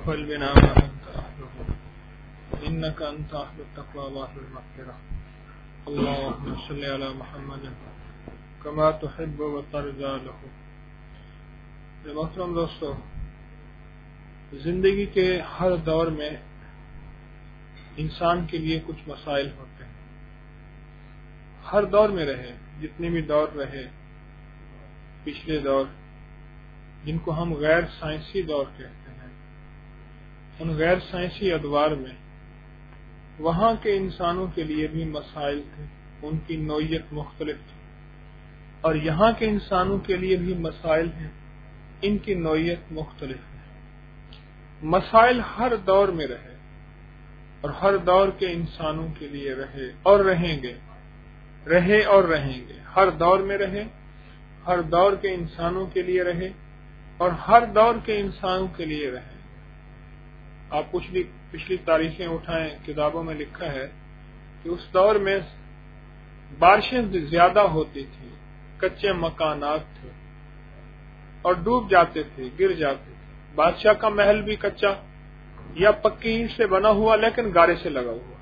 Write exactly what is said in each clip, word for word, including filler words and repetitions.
وتقبل بنا ما أنت أهله إنك أنت أهل التقوى وأهل المغفرة اللهم صل على محمد كما تحب وترضى له. محترم دوستو، زندگی کے ہر دور میں انسان کے لیے کچھ مسائل ہوتے ہیں. ہر دور میں رہے، جتنے بھی دور رہے، پچھلے دور جن کو ہم غیر سائنسی دور کہتے ہیں، ان غیر سائنسی ادوار میں وہاں کے انسانوں کے لیے بھی مسائل تھے، ان کی نوعیت مختلف تھی، اور یہاں کے انسانوں کے لیے بھی مسائل ہیں، ان کی نوعیت مختلف ہے. مسائل ہر دور میں رہے اور ہر دور کے انسانوں کے لیے رہے اور رہیں گے، رہے اور رہیں گے. ہر دور میں رہے، ہر دور کے انسانوں کے لیے رہے اور ہر دور کے انسانوں کے لیے رہے. آپ کچھ بھی پچھلی تاریخیں اٹھائیں، کتابوں میں لکھا ہے کہ اس دور میں بارشیں زیادہ ہوتی تھیں، کچے مکانات تھے اور ڈوب جاتے تھے، گر جاتے تھے. بادشاہ کا محل بھی کچا یا پکی اینٹ سے بنا ہوا لیکن گارے سے لگا ہوا،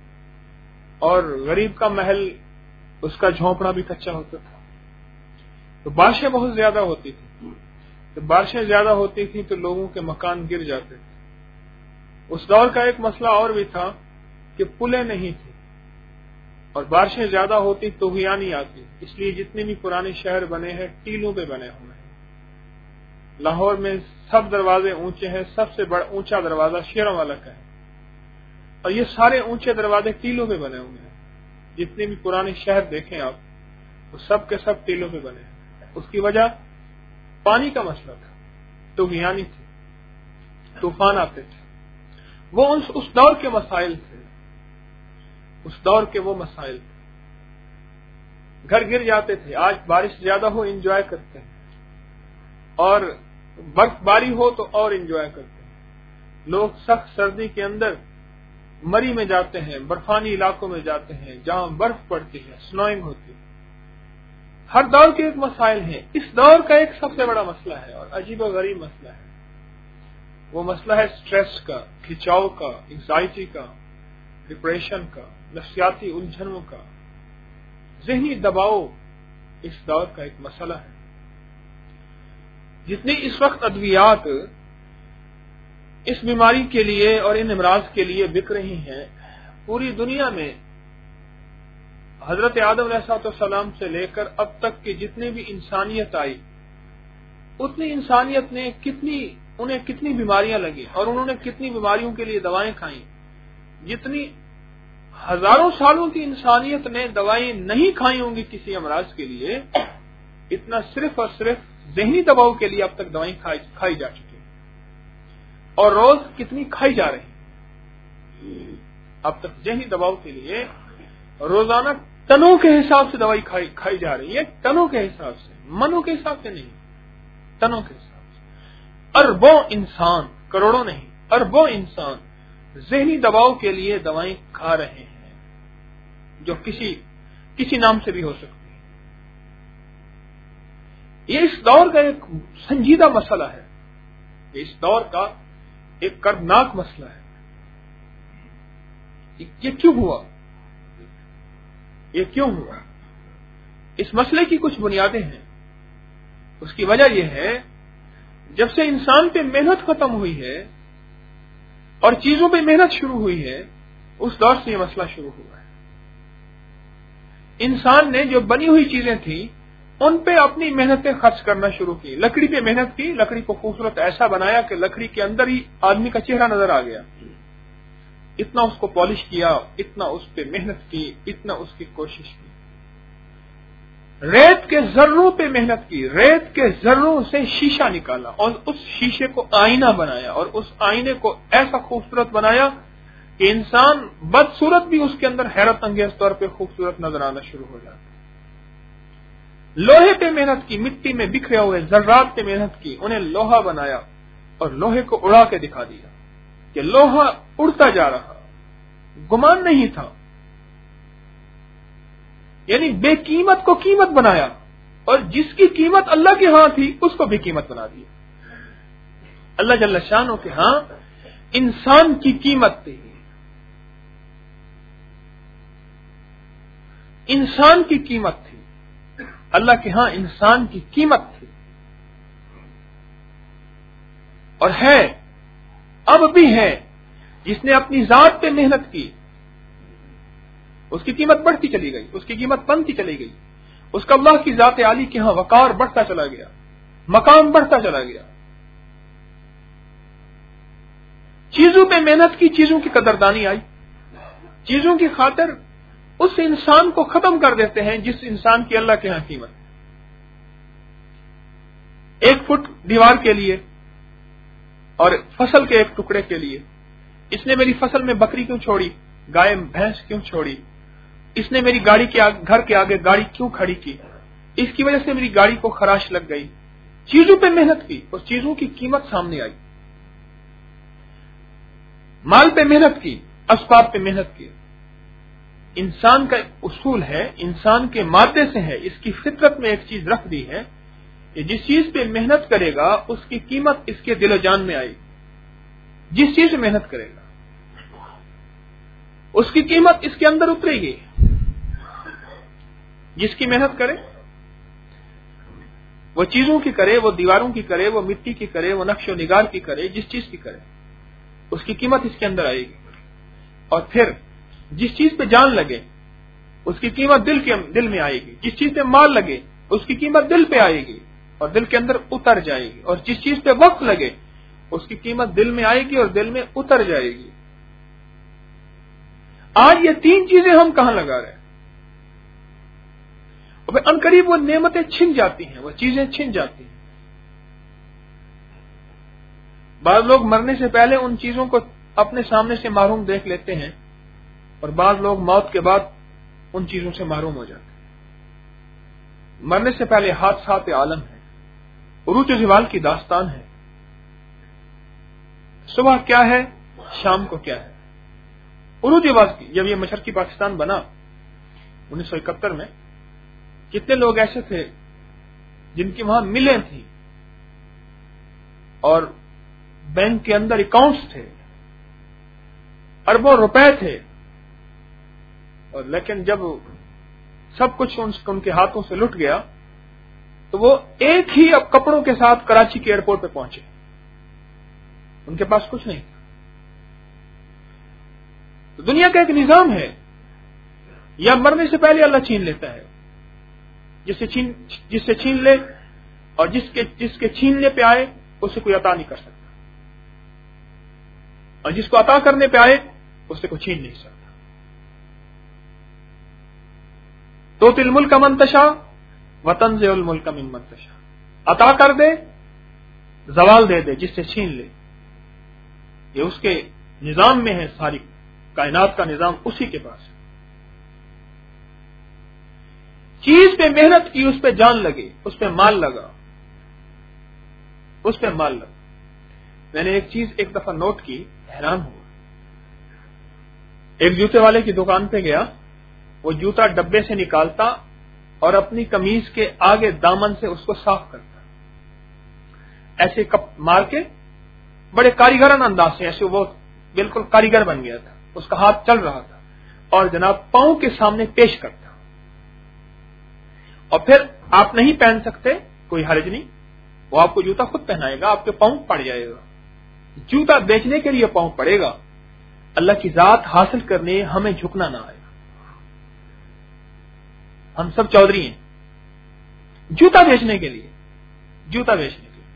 اور غریب کا محل، اس کا جھونپڑا بھی کچا ہوتا تھا. تو بارشیں بہت زیادہ ہوتی تھی. جب بارشیں زیادہ ہوتی تھیں تو لوگوں کے مکان گر جاتے تھے. اس دور کا ایک مسئلہ اور بھی تھا کہ پلیں نہیں تھیں اور بارشیں زیادہ ہوتی تو طوفان آتی، اس لیے جتنے بھی پرانے شہر بنے ہیں ٹیلوں پہ بنے ہوئے ہیں. لاہور میں سب دروازے اونچے ہیں، سب سے بڑا اونچا دروازہ شیروں والا کا ہے، اور یہ سارے اونچے دروازے ٹیلوں پہ بنے ہوئے ہیں. جتنے بھی پرانے شہر دیکھیں آپ، وہ سب کے سب ٹیلوں پہ بنے ہیں. اس کی وجہ پانی کا مسئلہ تھا، طوفان تھی، طوفان آتے تھے. وہ اس, اس دور کے مسائل تھے، اس دور کے وہ مسائل تھے. گھر گر جاتے تھے. آج بارش زیادہ ہو انجوائے کرتے ہیں، اور برف باری ہو تو اور انجوائے کرتے ہیں. لوگ سخت سردی کے اندر مری میں جاتے ہیں، برفانی علاقوں میں جاتے ہیں جہاں برف پڑتی ہے، سنوئنگ ہوتی ہے. ہر دور کے ایک مسائل ہیں. اس دور کا ایک سب سے بڑا مسئلہ ہے اور عجیب و غریب مسئلہ ہے. وہ مسئلہ ہے سٹریس کا، کھچاؤ کا، انگزائٹی کا، ڈپریشن کا، نفسیاتی الجھنوں کا، ذہنی دباؤ. اس دور کا ایک مسئلہ ہے. جتنی اس وقت ادویات اس بیماری کے لیے اور ان امراض کے لیے بک رہی ہیں، پوری دنیا میں حضرت آدم علیہ السلام سے لے کر اب تک کی جتنی بھی انسانیت آئی، اتنی انسانیت نے کتنی انہیں کتنی بیماریاں لگی اور انہوں نے کتنی بیماریوں کے لیے دوائیں کھائیں. جتنی ہزاروں سالوں کی انسانیت نے دوائیں نہیں کھائی ہوں گی کسی امراض کے لیے، اتنا صرف اور صرف ذہنی دباؤ کے لیے اب تک دوائیں کھائی جا چکی ہیں، اور روز کتنی کھائی جا رہی ہیں. اب تک ذہنی دباؤ کے لیے روزانہ ٹنوں کے حساب سے دوائی کھائی کھائی جا رہی ہے. ٹنوں کے حساب سے، منوں کے حساب سے نہیں، ٹنوں کے حساب سے. اربوں انسان، کروڑوں نہیں، اربوں انسان ذہنی دباؤ کے لیے دوائیں کھا رہے ہیں، جو کسی کسی نام سے بھی ہو سکتی ہے. یہ اس دور کا ایک سنجیدہ مسئلہ ہے. یہ اس دور کا ایک کردناک مسئلہ ہے. یہ کیوں ہوا؟ یہ کیوں ہوا؟ اس مسئلے کی کچھ بنیادیں ہیں. اس کی وجہ یہ ہے، جب سے انسان پہ محنت ختم ہوئی ہے اور چیزوں پہ محنت شروع ہوئی ہے، اس دور سے یہ مسئلہ شروع ہوا ہے. انسان نے جو بنی ہوئی چیزیں تھیں ان پہ اپنی محنتیں خرچ کرنا شروع کی. لکڑی پہ محنت کی، لکڑی کو خوبصورت ایسا بنایا کہ لکڑی کے اندر ہی آدمی کا چہرہ نظر آ گیا. اتنا اس کو پالش کیا، اتنا اس پہ محنت کی، اتنا اس کی کوشش کی. ریت کے ذروں پہ محنت کی، ریت کے ذروں سے شیشہ نکالا اور اس شیشے کو آئینہ بنایا، اور اس آئینے کو ایسا خوبصورت بنایا کہ انسان بدصورت بھی اس کے اندر حیرت انگیز طور پہ خوبصورت نظر آنا شروع ہو جاتا. لوہے پہ محنت کی، مٹی میں بکھرے ہوئے ذرات پہ محنت کی، انہیں لوہا بنایا اور لوہے کو اڑا کے دکھا دیا کہ لوہا اڑتا جا رہا. گمان نہیں تھا، یعنی بے قیمت کو قیمت بنایا، اور جس کی قیمت اللہ کے ہاں تھی اس کو بے قیمت بنا دیا. اللہ جل شانہ کے ہاں انسان کی قیمت تھی، انسان کی قیمت تھی، اللہ کے ہاں انسان کی قیمت تھی اور ہے، اب بھی ہے۔ جس نے اپنی ذات پہ محنت کی اس کی قیمت بڑھتی چلی گئی، اس کی قیمت بنتی چلی گئی، اس کا اللہ کی ذات عالی کے ہاں وقار بڑھتا چلا گیا، مقام بڑھتا چلا گیا۔ چیزوں پہ محنت کی، چیزوں کی قدردانی آئی، چیزوں کی خاطر اس انسان کو ختم کر دیتے ہیں جس انسان کی اللہ کے ہاں قیمت۔ ایک فٹ دیوار کے لیے اور فصل کے ایک ٹکڑے کے لیے، اس نے میری فصل میں بکری کیوں چھوڑی، گائے بھینس کیوں چھوڑی، اس نے میری گاڑی کے آگے، گھر کے آگے گاڑی کیوں کھڑی کی، اس کی وجہ سے میری گاڑی کو خراش لگ گئی۔ چیزوں پہ محنت کی اور چیزوں کی قیمت سامنے آئی، مال پہ محنت کی، اسباب پہ محنت کی۔ انسان کا اصول ہے، انسان کے مادے سے ہے، اس کی فطرت میں ایک چیز رکھ دی ہے کہ جس چیز پہ محنت کرے گا اس کی قیمت اس کے دل و جان میں آئے گی۔ جس چیز پہ محنت کرے گا اس کی قیمت اس کے اندر اترے گی۔ جس کی محنت کرے، وہ چیزوں کی کرے، وہ دیواروں کی کرے، وہ مٹی کی کرے، وہ نقش و نگار کی کرے، جس چیز کی کرے اس کی قیمت اس کے اندر آئے گی۔ اور پھر جس چیز پہ جان لگے اس کی قیمت دل کے دل میں آئے گی، جس چیز پہ مال لگے اس کی قیمت دل پہ آئے گی اور دل کے اندر اتر جائے گی، اور جس چیز پہ وقت لگے اس کی قیمت دل میں آئے گی اور دل میں اتر جائے گی۔ آج یہ تین چیزیں ہم کہاں لگا رہے ہیں، اور ان قریب وہ نعمتیں چھن جاتی ہیں، وہ چیزیں چھن جاتی ہیں۔ بعض لوگ مرنے سے پہلے ان چیزوں کو اپنے سامنے سے محروم دیکھ لیتے ہیں اور بعض لوگ موت کے بعد ان چیزوں سے محروم ہو جاتے ہیں۔ مرنے سے پہلے حادثات عالم ہے، عروج و زوال کی داستان ہے، صبح کیا ہے شام کو کیا ہے۔ عروج و زوال کی، جب یہ مشرقی پاکستان بنا انیس سو اکہتر میں، کتنے لوگ ایسے تھے جن کی وہاں ملیں تھیں اور بینک کے اندر اکاؤنٹس تھے، اربوں روپے تھے، اور لیکن جب سب کچھ ان کے ہاتھوں سے لٹ گیا تو وہ ایک ہی اب کپڑوں کے ساتھ کراچی کے ایئرپورٹ پہ پہنچے، ان کے پاس کچھ نہیں تھا۔ تو دنیا کا ایک نظام ہے، یا مرنے سے پہلے اللہ چھین لیتا ہے، جس سے چھین جس سے چھین لے، اور جس کے جس کے چھیننے پہ آئے اسے کوئی عطا نہیں کر سکتا، اور جس کو عطا کرنے پہ آئے اس سے کوئی چھین نہیں سکتا۔ تو تل ملک من تشاء وتنزع الملک ممن تشاء، عطا کر دے، زوال دے دے، جس سے چھین لے۔ یہ اس کے نظام میں ہے، ساری کائنات کا نظام اسی کے پاس ہے۔ چیز پہ محنت کی، اس پہ جان لگے، اس پہ مال لگا، اس پہ مال لگا۔ میں نے ایک چیز ایک دفعہ نوٹ کی، حیران ہوا۔ ایک جوتے والے کی دکان پہ گیا، وہ جوتا ڈبے سے نکالتا اور اپنی قمیض کے آگے دامن سے اس کو صاف کرتا، ایسے کپ مار کے، بڑے کاریگرانہ انداز سے، ایسے وہ بالکل کاریگر بن گیا تھا، اس کا ہاتھ چل رہا تھا، اور جناب پاؤں کے سامنے پیش کرتا۔ اور پھر آپ نہیں پہن سکتے، کوئی حرج نہیں، وہ آپ کو جوتا خود پہنائے گا، آپ کے پاؤں پڑ جائے گا۔ جوتا بیچنے کے لیے پاؤں پڑے گا، اللہ کی ذات حاصل کرنے ہمیں جھکنا نہ آئے۔ ہم سب چودھری ہیں جوتا بیچنے کے لیے، جوتا بیچنے کے لیے۔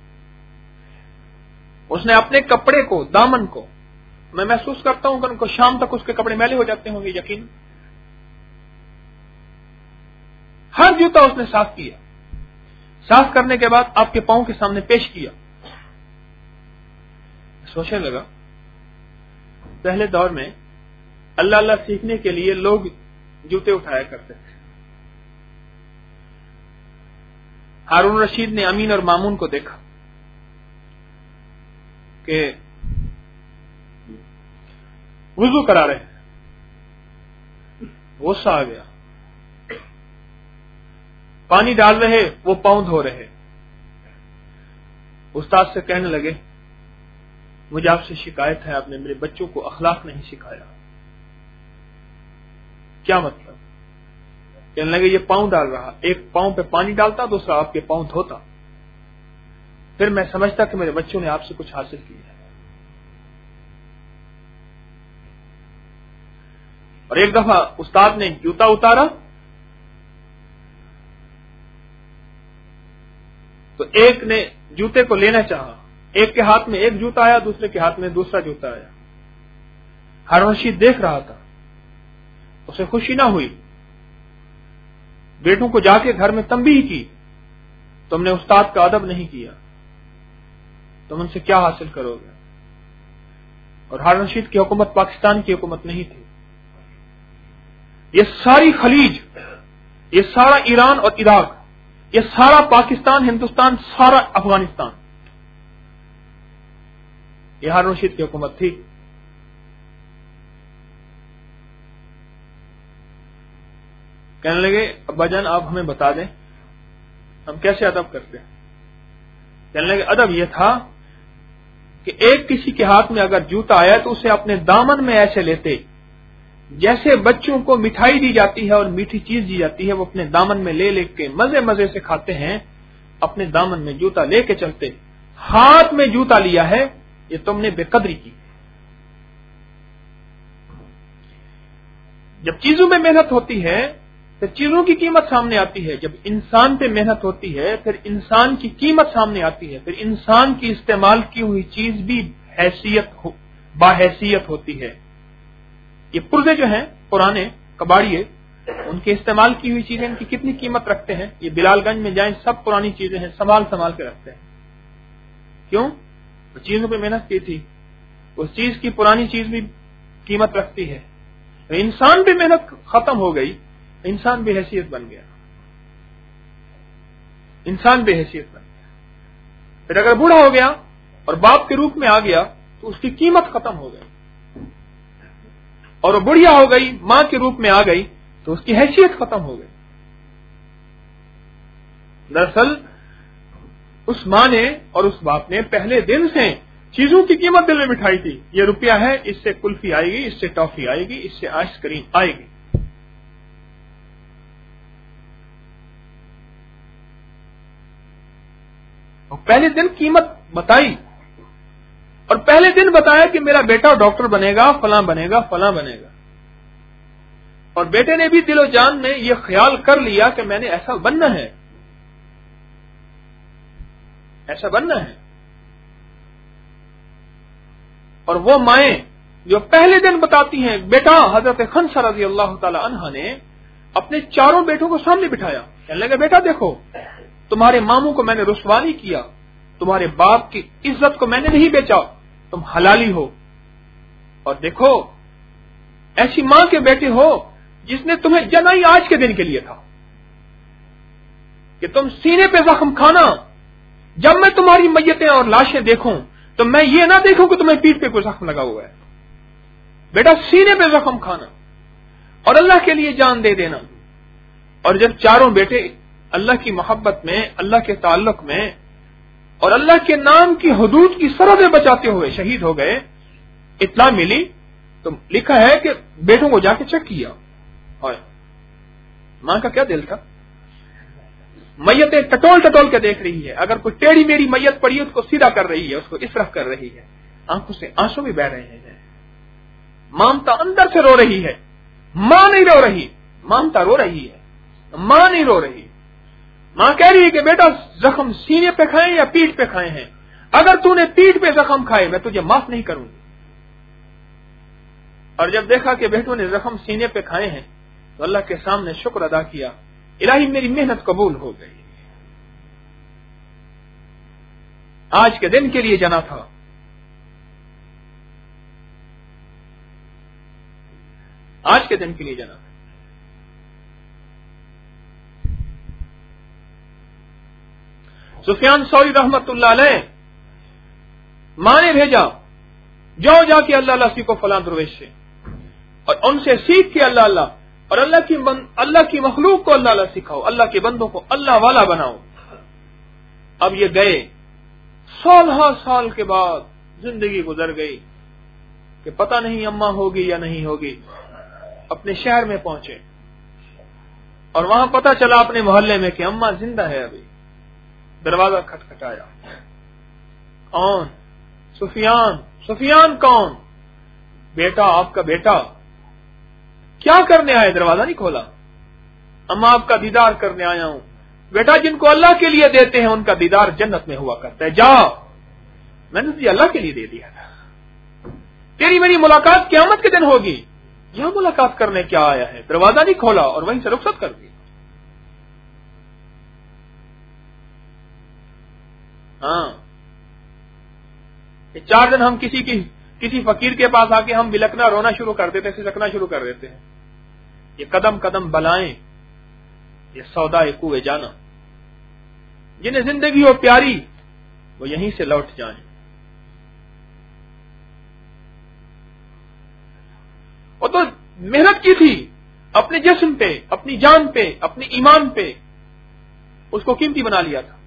اس نے اپنے کپڑے کو، دامن کو، میں محسوس کرتا ہوں کہ ان کو شام تک اس کے کپڑے میلے ہو جاتے ہوں گے، یقین۔ ہر جوتا اس نے صاف کیا، صاف کرنے کے بعد آپ کے پاؤں کے سامنے پیش کیا۔ سوچنے لگا، پہلے دور میں اللہ اللہ سیکھنے کے لیے لوگ جوتے اٹھایا کرتے تھے۔ ہارون رشید نے امین اور مامون کو دیکھا کہ وضو کرا رہے ہیں، غصہ آ گیا، پانی ڈال رہے، وہ پاؤں دھو رہے۔ استاد سے کہنے لگے مجھے آپ سے شکایت ہے، آپ نے میرے بچوں کو اخلاق نہیں سکھایا۔ کیا مطلب؟ کہنے لگے یہ پاؤں ڈال رہا، ایک پاؤں پہ پانی ڈالتا، دوسرا آپ کے پاؤں دھوتا، پھر میں سمجھتا کہ میرے بچوں نے آپ سے کچھ حاصل کیا ہے۔ اور ایک دفعہ استاد نے جوتا اتارا تو ایک نے جوتے کو لینا چاہا، ایک کے ہاتھ میں ایک جوتا آیا، دوسرے کے ہاتھ میں دوسرا جوتا آیا۔ ہارون رشید دیکھ رہا تھا، اسے خوشی نہ ہوئی، بیٹوں کو جا کے گھر میں تنبیہ کی، تم نے استاد کا ادب نہیں کیا، تم ان سے کیا حاصل کرو گے؟ اور ہارون رشید کی حکومت پاکستان کی حکومت نہیں تھی، یہ ساری خلیج، یہ سارا ایران اور عراق، یہ سارا پاکستان، ہندوستان، سارا افغانستان، یہ ہارون رشید کی حکومت تھی۔ کہنے لگے ابا جان آپ ہمیں بتا دیں ہم کیسے ادب کرتے ہیں؟ کہنے لگے ادب یہ تھا کہ ایک کسی کے ہاتھ میں اگر جوتا آیا تو اسے اپنے دامن میں ایسے لیتے جیسے بچوں کو مٹھائی دی جاتی ہے اور میٹھی چیز دی جاتی ہے، وہ اپنے دامن میں لے لے کے مزے مزے سے کھاتے ہیں، اپنے دامن میں جوتا لے کے چلتے۔ ہاتھ میں جوتا لیا ہے، یہ تم نے بے قدری کی۔ جب چیزوں میں محنت ہوتی ہے پھر چیزوں کی قیمت سامنے آتی ہے، جب انسان پہ محنت ہوتی ہے پھر انسان کی قیمت سامنے آتی ہے، پھر انسان کی استعمال کی ہوئی چیز بھی حیثیت ہو باحیثیت ہوتی ہے۔ یہ پرزے جو ہیں پرانے کباڑیے، ان کے استعمال کی ہوئی چیزیں ان کی کتنی قیمت رکھتے ہیں؟ یہ بلال گنج میں جائیں سب پرانی چیزیں ہیں، سنبھال سنبھال کے رکھتے ہیں۔ کیوں؟ وہ چیزوں پہ محنت کی تھی، اس چیز کی پرانی چیز بھی قیمت رکھتی ہے۔ انسان بھی محنت ختم ہو گئی، انسان بے حیثیت بن گیا، انسان بے حیثیت بن گیا۔ پھر اگر بوڑھا ہو گیا اور باپ کے روپ میں آ گیا تو اس کی قیمت ختم ہو گئی، اور وہ بڑھیا ہو گئی، ماں کے روپ میں آ گئی تو اس کی حیثیت ختم ہو گئی۔ دراصل اس ماں نے اور اس باپ نے پہلے دن سے چیزوں کی قیمت دل میں بٹھائی تھی، یہ روپیہ ہے، اس سے کلفی آئے گی، اس سے ٹافی آئے گی، اس سے آئس کریم آئے گی۔ اور پہلے دن قیمت بتائی، اور پہلے دن بتایا کہ میرا بیٹا ڈاکٹر بنے گا، فلاں بنے گا، فلاں بنے گا، اور بیٹے نے بھی دل و جان میں یہ خیال کر لیا کہ میں نے ایسا بننا ہے، ایسا بننا ہے۔ اور وہ مائیں جو پہلے دن بتاتی ہیں، بیٹا حضرت خنسا رضی اللہ تعالی عنہ نے اپنے چاروں بیٹوں کو سامنے بٹھایا، کہنے لگا بیٹا دیکھو تمہارے ماموں کو میں نے رسوا نہیں کیا، تمہارے باپ کی عزت کو میں نے نہیں بیچا، تم حلالی ہو، اور دیکھو ایسی ماں کے بیٹے ہو جس نے تمہیں جنا ہی آج کے دن کے لیے تھا کہ تم سینے پہ زخم کھانا، جب میں تمہاری میتیں اور لاشیں دیکھوں تو میں یہ نہ دیکھوں کہ تمہیں پیٹھ پہ کوئی زخم لگا ہوا ہے، بیٹا سینے پہ زخم کھانا اور اللہ کے لیے جان دے دینا۔ اور جب چاروں بیٹے اللہ کی محبت میں، اللہ کے تعلق میں اور اللہ کے نام کی حدود کی سرحدیں بچاتے ہوئے شہید ہو گئے، اطلاع ملی تو لکھا ہے کہ بیٹوں کو جا کے چیک کیا، اور ماں کا کیا دل تھا، میتیں ٹٹول ٹٹول کے دیکھ رہی ہے، اگر کوئی ٹیڑھی میری میت پڑی ہے اس کو سیدھا کر رہی ہے، اس کو اس طرف کر رہی ہے، آنکھوں سے آنسو بھی بہ رہے ہیں، مامتا اندر سے رو رہی ہے، ماں نہیں رو رہی، مامتا رو رہی ہے، ماں نہیں رو رہی۔ ماں کہہ رہی ہے کہ بیٹا زخم سینے پہ کھائے یا پیٹھ پہ کھائے ہیں، اگر تو نے پیٹھ پہ زخم کھائے میں تجھے معاف نہیں کروں گی۔ اور جب دیکھا کہ بیٹوں نے زخم سینے پہ کھائے ہیں تو اللہ کے سامنے شکر ادا کیا، الہی میری محنت قبول ہو گئی، آج کے دن کے لیے جنا تھا، آج کے دن کے لیے جنا تھا۔ سفیان ثوری رحمت اللہ علیہ ماں نے بھیجا، جاؤ جا کے اللہ اللہ سیکھو فلاں درویش سے، اور ان سے سیکھ کے اللہ اللہ اور اللہ کی بند اللہ کی مخلوق کو اللہ اللہ سکھاؤ، اللہ کے بندوں کو اللہ والا بناؤ۔ اب یہ گئے، سال ہا سال کے بعد زندگی گزر گئی کہ پتہ نہیں اماں ہوگی یا نہیں ہوگی. اپنے شہر میں پہنچے اور وہاں پتہ چلا اپنے محلے میں کہ اماں زندہ ہے. ابھی دروازہ کھٹکھٹایا. کون؟ سفیان. سفیان کون؟ بیٹا، آپ کا بیٹا. کیا کرنے آئے؟ دروازہ نہیں کھولا. اماں آپ کا دیدار کرنے آیا ہوں. بیٹا، جن کو اللہ کے لیے دیتے ہیں ان کا دیدار جنت میں ہوا کرتا ہے. جا، میں نے تجھے اللہ کے لیے دے دیا تھا. تیری میری ملاقات قیامت کے دن ہوگی. یہاں ملاقات کرنے کیا آیا ہے؟ دروازہ نہیں کھولا اور وہیں سے رخصت کر دیا. ہاں، یہ چار دن ہم کسی کی کسی فقیر کے پاس آ کے ہم بلکنا رونا شروع کر دیتے، سسکنا شروع کر دیتے ہیں. یہ قدم قدم بلائیں، یہ سودا کوئے جانا. جنہیں زندگی ہو پیاری وہ یہیں سے لوٹ جائیں. وہ تو محنت کی تھی اپنے جسم پہ، اپنی جان پہ، اپنے ایمان پہ، اس کو قیمتی بنا لیا تھا.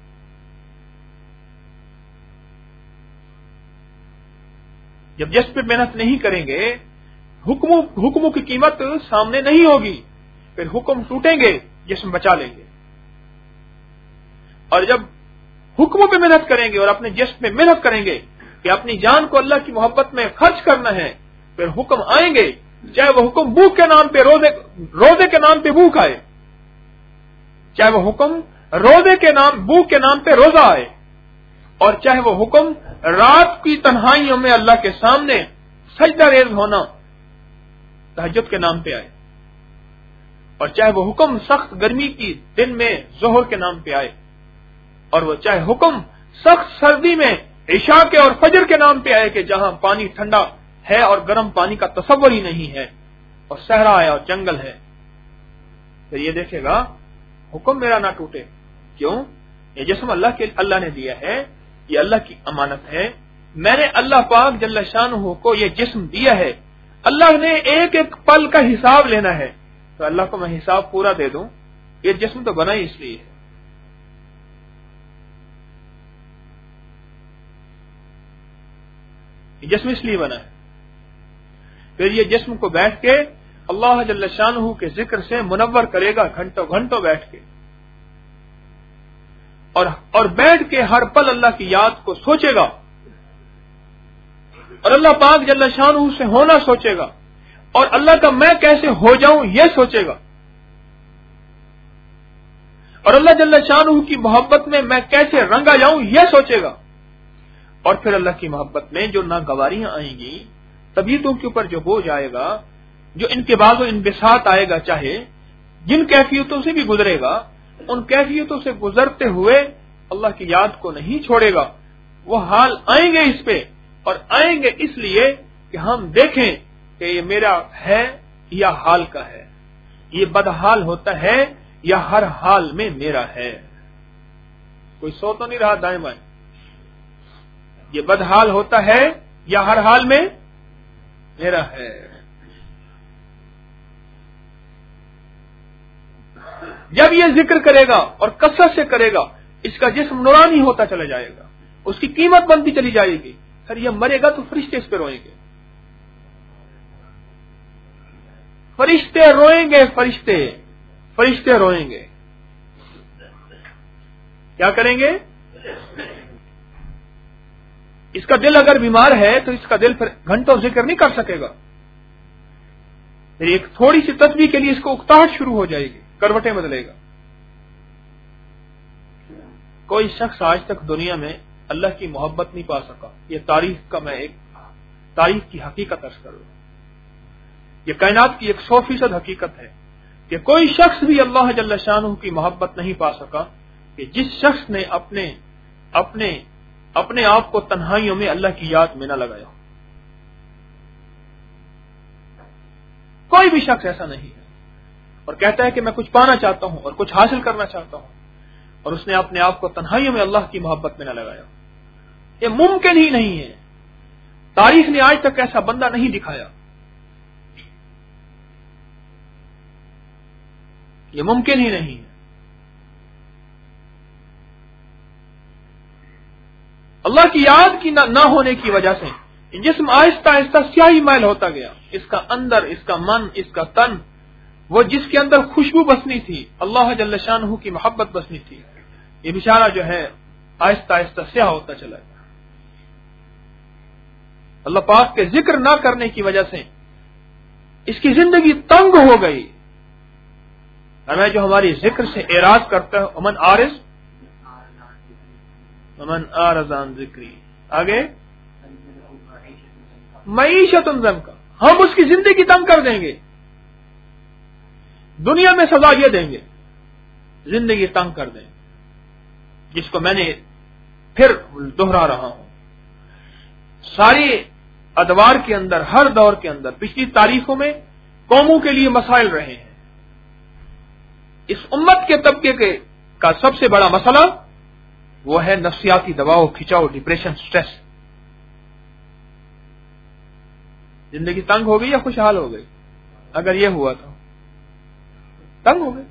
جب جسم پہ محنت نہیں کریں گے، حکموں حکموں کی قیمت سامنے نہیں ہوگی. پھر حکم ٹوٹیں گے، جسم بچا لیں گے. اور جب حکموں پہ محنت کریں گے اور اپنے جسم پہ محنت کریں گے کہ اپنی جان کو اللہ کی محبت میں خرچ کرنا ہے، پھر حکم آئیں گے، چاہے وہ حکم بھوک کے نام پہ روزے روزے کے نام پہ بھوک آئے، چاہے وہ حکم روزے کے نام بھوک کے نام پہ روزہ آئے، اور چاہے وہ حکم رات کی تنہائیوں میں اللہ کے سامنے سجدہ ریز ہونا تہجد کے نام پہ آئے، اور چاہے وہ حکم سخت گرمی کی دن میں ظہر کے نام پہ آئے، اور وہ چاہے حکم سخت سردی میں عشاء کے اور فجر کے نام پہ آئے کہ جہاں پانی ٹھنڈا ہے اور گرم پانی کا تصور ہی نہیں ہے، اور صحرا ہے اور جنگل ہے. پھر یہ دیکھے گا حکم میرا نہ ٹوٹے. کیوں؟ یہ جسم اللہ کے اللہ نے دیا ہے، یہ اللہ کی امانت ہے. میں نے اللہ پاک جل شانہ کو یہ جسم دیا ہے. اللہ نے ایک ایک پل کا حساب لینا ہے، تو اللہ کو میں حساب پورا دے دوں. یہ جسم تو بنا ہی اس لیے ہے. یہ جسم اس لیے بنا ہے. پھر یہ جسم کو بیٹھ کے اللہ جل شانہ کے ذکر سے منور کرے گا، گھنٹوں گھنٹوں بیٹھ کے، اور اور بیٹھ کے ہر پل اللہ کی یاد کو سوچے گا، اور اللہ پاک جل شانہ سے ہونا سوچے گا، اور اللہ کا میں کیسے ہو جاؤں یہ سوچے گا، اور اللہ جل شانہ کی محبت میں میں کیسے رنگا جاؤں یہ سوچے گا. اور پھر اللہ کی محبت میں جو ناگواریاں آئیں گی، طبیعتوں کے اوپر جو بوجھ آئے گا، جو ان کے بعض و انبساط آئے گا، چاہے جن کیفیتوں سے بھی گزرے گا، ان کیفیتوں سے گزرتے ہوئے اللہ کی یاد کو نہیں چھوڑے گا. وہ حال آئیں گے اس پہ، اور آئیں گے اس لیے کہ ہم دیکھیں کہ یہ میرا ہے یا حال کا ہے، یہ بدحال ہوتا ہے یا ہر حال میں میرا ہے. کوئی سو تو نہیں رہا دائیں بائیں؟ یہ بدحال ہوتا ہے یا ہر حال میں میرا ہے. جب یہ ذکر کرے گا اور کثرت سے کرے گا، اس کا جسم نورانی ہوتا چلا جائے گا، اس کی قیمت بنتی چلی جائے گی. پھر یہ مرے گا تو فرشتے اس پہ روئیں گے. فرشتے روئیں گے، فرشتے فرشتے روئیں گے. کیا کریں گے؟ اس کا دل اگر بیمار ہے تو اس کا دل پھر گھنٹوں ذکر نہیں کر سکے گا. پھر ایک تھوڑی سی تسبیح کے لیے اس کو اکتاہٹ شروع ہو جائے گی، کروٹیں بدلے گا. کوئی شخص آج تک دنیا میں اللہ کی محبت نہیں پا سکا. یہ تاریخ کا میں ایک تاریخ کی حقیقت عرض کر رہا ہوں. یہ کائنات کی ایک سو فیصد حقیقت ہے کہ کوئی شخص بھی اللہ جل شانہ کی محبت نہیں پا سکا کہ جس شخص نے اپنے اپنے اپنے آپ کو تنہائیوں میں اللہ کی یاد میں نہ لگایا. کوئی بھی شخص ایسا نہیں ہے اور کہتا ہے کہ میں کچھ پانا چاہتا ہوں اور کچھ حاصل کرنا چاہتا ہوں، اور اس نے اپنے آپ کو تنہائیوں میں اللہ کی محبت میں نہ لگایا. یہ ممکن ہی نہیں ہے. تاریخ نے آج تک ایسا بندہ نہیں دکھایا. یہ ممکن ہی نہیں ہے. اللہ کی یاد کی نہ ہونے کی وجہ سے جسم آہستہ آہستہ سیاہی مائل ہوتا گیا. اس کا اندر، اس کا من، اس کا تن، وہ جس کے اندر خوشبو بسنی تھی، اللہ جل شانہ کی محبت بسنی تھی، یہ بیچارہ جو ہے آہستہ آہستہ سیاہ ہوتا چلا گیا. اللہ پاک کے ذکر نہ کرنے کی وجہ سے اس کی زندگی تنگ ہو گئی. ہمیں جو ہماری ذکر سے اعراض کرتا ہے، امن عارض امن اعرض عن ذکری، آگے معیشت ضنکا، ہم اس کی زندگی تنگ کر دیں گے. دنیا میں سزا یہ دیں گے، زندگی تنگ کر دیں گے، جس کو میں نے پھر دوہرا رہا ہوں. ساری ادوار کے اندر، ہر دور کے اندر، پچھلی تاریخوں میں قوموں کے لیے مسائل رہے ہیں. اس امت کے طبقے کے کا سب سے بڑا مسئلہ وہ ہے نفسیاتی دباؤ، کھچاؤ، ڈپریشن، سٹریس. زندگی تنگ ہو گئی یا خوشحال ہو گئی؟ اگر یہ ہوا تو تنگ ہو گئی.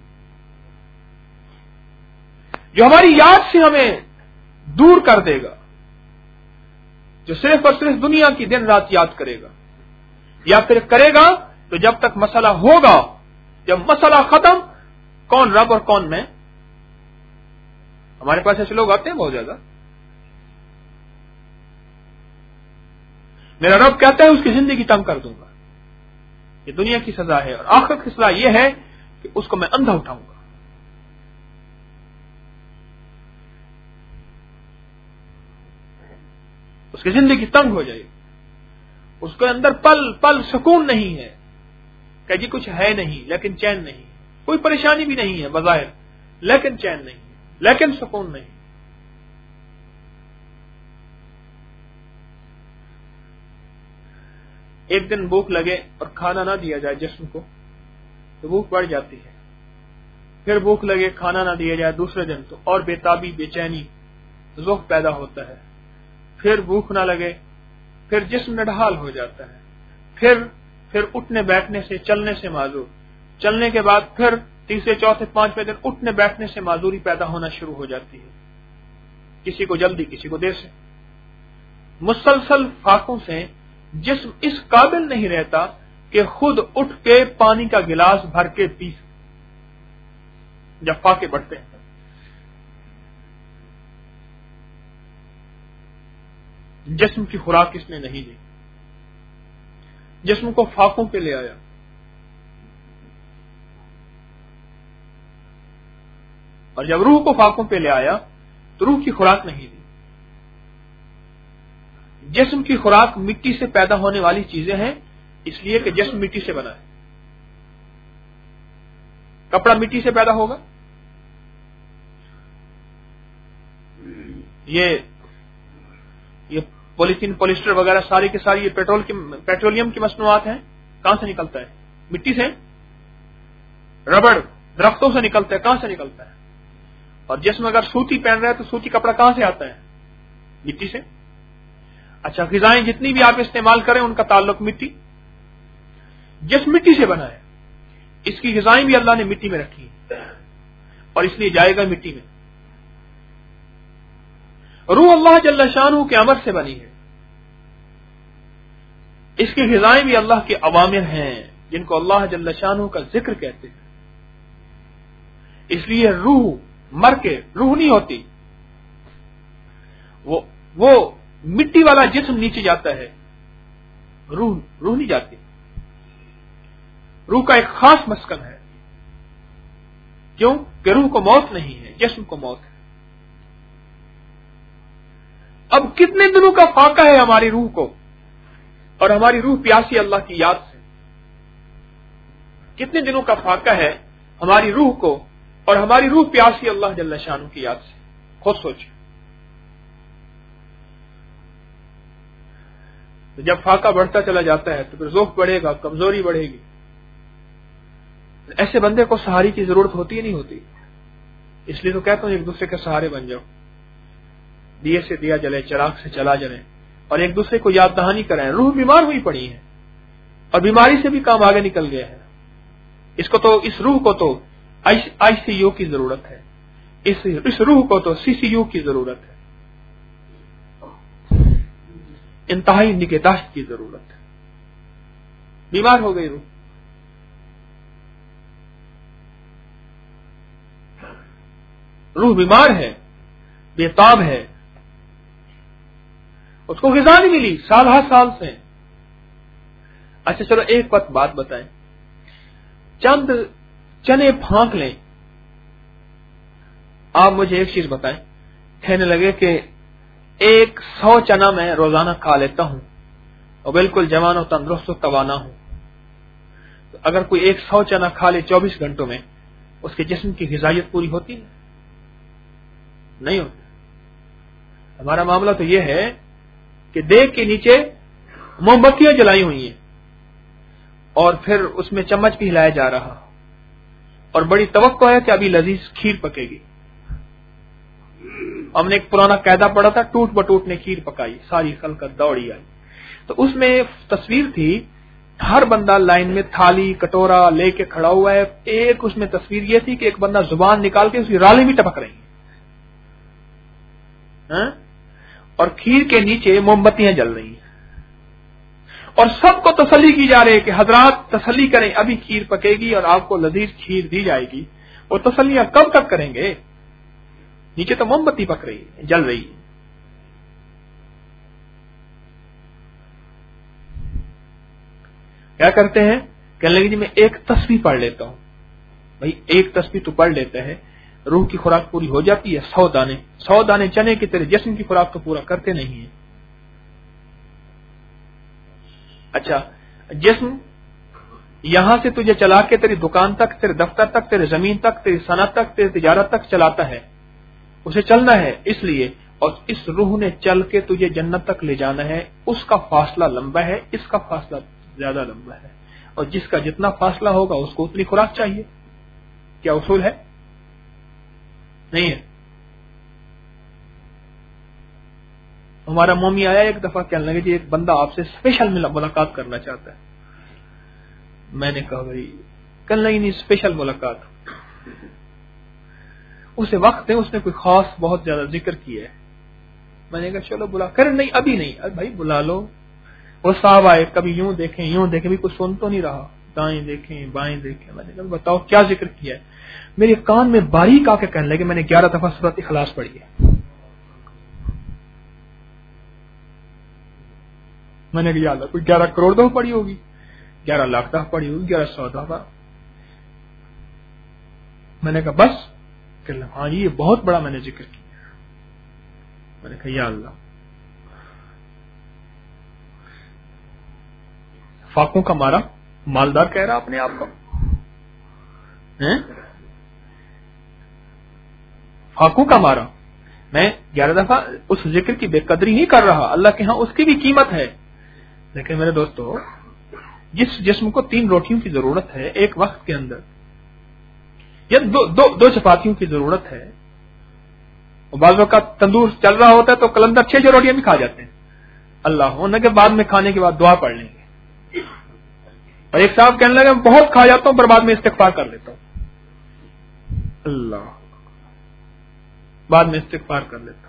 جو ہماری یاد سے ہمیں دور کر دے گا، جو صرف اور صرف دنیا کی دن رات یاد کرے گا، یا پھر کرے گا تو جب تک مسئلہ ہوگا، جب مسئلہ ختم، کون رب اور کون میں. ہمارے پاس ایسے لوگ آتے ہیں بہت زیادہ. میرا رب کہتا ہے اس کی زندگی تنگ کر دوں گا، یہ دنیا کی سزا ہے، اور آخر کی سزا یہ ہے کہ اس کو میں اندھا اٹھاؤں گا. اس کی زندگی تنگ ہو جائے گی، اس کے اندر پل پل سکون نہیں ہے، کہ جی کچھ ہے نہیں لیکن چین نہیں، کوئی پریشانی بھی نہیں ہے بظاہر لیکن چین نہیں، لیکن سکون نہیں. ایک دن بھوک لگے اور کھانا نہ دیا جائے جسم کو تو بھوک بڑھ جاتی ہے. پھر بھوک لگے، کھانا نہ دیا جائے دوسرے دن تو اور بے تابی، بے چینی، ذوق پیدا ہوتا ہے. پھر بھوک نہ لگے، پھر جسم نڈھال ہو جاتا ہے. پھر پھر اٹھنے بیٹھنے سے، چلنے سے معذور. چلنے کے بعد پھر تیسرے چوتھے پانچویں دن اٹھنے بیٹھنے سے معذوری پیدا ہونا شروع ہو جاتی ہے. کسی کو جلدی، کسی کو دیر سے. مسلسل فاقوں سے جسم اس قابل نہیں رہتا کہ خود اٹھ کے پانی کا گلاس بھر کے پی. جب فاقے بڑھتے ہیں جسم کی خوراک اس نے نہیں دی، جسم کو فاقوں پہ لے آیا. اور جب روح کو فاقوں پہ لے آیا تو روح کی خوراک نہیں دی. جسم کی خوراک مٹی سے پیدا ہونے والی چیزیں ہیں، اس لیے کہ جسم مٹی سے بنا ہے. کپڑا مٹی سے پیدا ہوگا. یہ یہ پولیتھین، پولیسٹر وغیرہ ساری کی ساری یہ پیٹرول کی پیٹرولیم کی مصنوعات ہیں. کہاں سے نکلتا ہے؟ مٹی سے. ربڑ درختوں سے نکلتا ہے. کہاں سے نکلتا ہے؟ اور جسم اگر سوتی پہن رہا ہے تو سوتی کپڑا کہاں سے آتا ہے؟ مٹی سے. اچھا، غذائیں جتنی بھی آپ استعمال کریں ان کا تعلق مٹی، جسم مٹی سے بنا ہے. اس کی غذائیں بھی اللہ نے مٹی میں رکھی اور اس لیے جائے گا مٹی میں. روح اللہ جل شانہ کے امر سے بنی ہے. اس کی غذائیں بھی اللہ کے اوامر ہیں جن کو اللہ جل شانہ کا ذکر کہتے ہیں. اس لیے روح مر کے روح نہیں ہوتی، وہ وہ مٹی والا جسم نیچے جاتا ہے، روح روح نہیں جاتی. روح کا ایک خاص مسکن ہے. کیوں کہ روح کو موت نہیں ہے، جسم کو موت ہے. اب کتنے دنوں کا فاقہ ہے ہماری روح کو، اور ہماری روح پیاسی اللہ کی یاد سے. کتنے دنوں کا فاقہ ہے ہماری روح کو اور ہماری روح پیاسی اللہ جل شانہ کی یاد سے. خود سوچیں. جب فاقہ بڑھتا چلا جاتا ہے تو پھر ذوق بڑھے گا، کمزوری بڑھے گی. ایسے بندے کو سہارے کی ضرورت ہوتی ہی نہیں ہوتی. اس لیے تو کہتا ہوں ایک دوسرے کے سہارے بن جاؤ. دیے سے دیا جلے، چراغ سے چلا جلے، اور ایک دوسرے کو یاد دہانی کرائیں. روح بیمار ہوئی پڑی ہے اور بیماری سے بھی کام آگے نکل گیا ہے. اس کو تو اس روح کو تو آئی سی یو کی ضرورت ہے، اس اس روح کو تو سی سی یو کی ضرورت ہے. انتہائی نگہداشت کی ضرورت ہے. بیمار ہو گئی روح, روح بیمار ہے, بےتاب ہے, اس کو غذا نہیں ملی سال ہر سال سے. اچھا چلو ایک وقت بات بتائیں, چند چنے پھانک لیں. آپ مجھے ایک چیز بتائیں, کہنے لگے کہ ایک سو چنا میں روزانہ کھا لیتا ہوں اور بالکل جوان و تندرست و توانا ہوں. تو اگر کوئی ایک سو چنا کھا لے چوبیس گھنٹوں میں, اس کے جسم کی غذائیت پوری ہوتی ہے؟ نہیں ہوتی. ہمارا معاملہ تو یہ ہے کہ دیگ کے نیچے موم بتیاں جلائی ہوئی ہیں اور پھر اس میں چمچ بھی ہلایا جا رہا, اور بڑی توقع ہے کہ ابھی لذیذ کھیر پکے گی. ہم نے ایک پرانا قاعدہ پڑھا تھا, ٹوٹ بٹوٹ نے کھیر پکائی, ساری خلقت دوڑی آئی. تو اس میں تصویر تھی, ہر بندہ لائن میں تھالی کٹورا لے کے کھڑا ہوا ہے. ایک اس میں تصویر یہ تھی کہ ایک بندہ زبان نکال کے اس کی رالیں بھی ٹپک رہی ہیں, اور کھیر کے نیچے موم بتیاں جل رہی ہیں, اور سب کو تسلی کی جا رہی ہے کہ حضرات تسلی کریں, ابھی کھیر پکے گی اور آپ کو لذیذ کھیر دی جائے گی. وہ تسلیاں کب تک کریں گے؟ نیچے تو موم بتی پک رہی ہے, جل رہی ہے. کیا کرتے ہیں, کہنے لگے جی میں ایک تسبیح پڑھ لیتا ہوں. بھائی ایک تسبیح تو پڑھ لیتے ہیں, روح کی خوراک پوری ہو جاتی ہے. سو دانے سو دانے چنے کی تیرے جسم کی خوراک تو پورا کرتے نہیں ہیں. اچھا جسم یہاں سے تجھے چلا کے تیری دکان تک, تیرے دفتر تک, تیرے زمین تک, تیری صنعت تک, تیری تجارت تک چلاتا ہے. اسے چلنا ہے اس لیے, اور اس روح نے چل کے تجھے جنت تک لے جانا ہے. اس کا فاصلہ لمبا ہے, اس کا فاصلہ زیادہ لمبا ہے, اور جس کا جتنا فاصلہ ہوگا اس کو اتنی خوراک چاہیے. کیا اصول ہے؟ نہیں ہے. ہمارا مومی آیا ایک دفعہ, کہنے لگے جی ایک بندہ آپ سے اسپیشل ملاقات کرنا چاہتا ہے. میں نے کہا بھائی, کہنے لگے نہیں اسپیشل ملاقات, اسے وقت ہے, اس نے کوئی خاص بہت زیادہ ذکر کیا ہے. میں نے کہا چلو بلا کر, نہیں ابھی نہیں. ارے بھائی بلا لو. وہ صاحب آئے, کبھی یوں دیکھیں یوں دیکھیں, بھی کوئی سن تو نہیں رہا, دائیں دیکھیں بائیں دیکھیں. میں نے کہا بتاؤ کیا ذکر کیا ہے. میرے کان میں باریک آ کے کہنے لگے میں نے گیارہ دفعہ سورۃ اخلاص پڑھی ہے. میں نے کہا یا اللہ, کوئی گیارہ کروڑ دفعہ پڑھی ہوگی, گیارہ لاکھ دفعہ پڑھی ہوگی, گیارہ سو دفعہ. میں نے کہا بس, کہ ہاں یہ بہت بڑا میں نے ذکر کیا. میں نے کہا یا اللہ. فاقوں کا مارا مالدار کہہ رہا اپنے آپ کو, فاقوں کا مارا. میں گیارہ دفعہ اس ذکر کی بے قدری نہیں کر رہا, اللہ کے ہاں اس کی بھی قیمت ہے. لیکن میرے دوستو, جس جسم کو تین روٹیوں کی ضرورت ہے ایک وقت کے اندر, یا دو, دو, دو چپاتیوں کی ضرورت ہے, اور بعض اوقات تندور چل رہا ہوتا ہے تو کلندر چھ چھ روٹیاں بھی کھا جاتے ہیں. اللہ ہونے کے بعد میں کھانے کے بعد دعا پڑھ لیں گے. اور ایک صاحب کہنے لگے میں بہت کھا جاتا ہوں پر بعد میں استغفار کر لیتا ہوں. اللہ, بعد میں استغفار کر لیتا ہوں.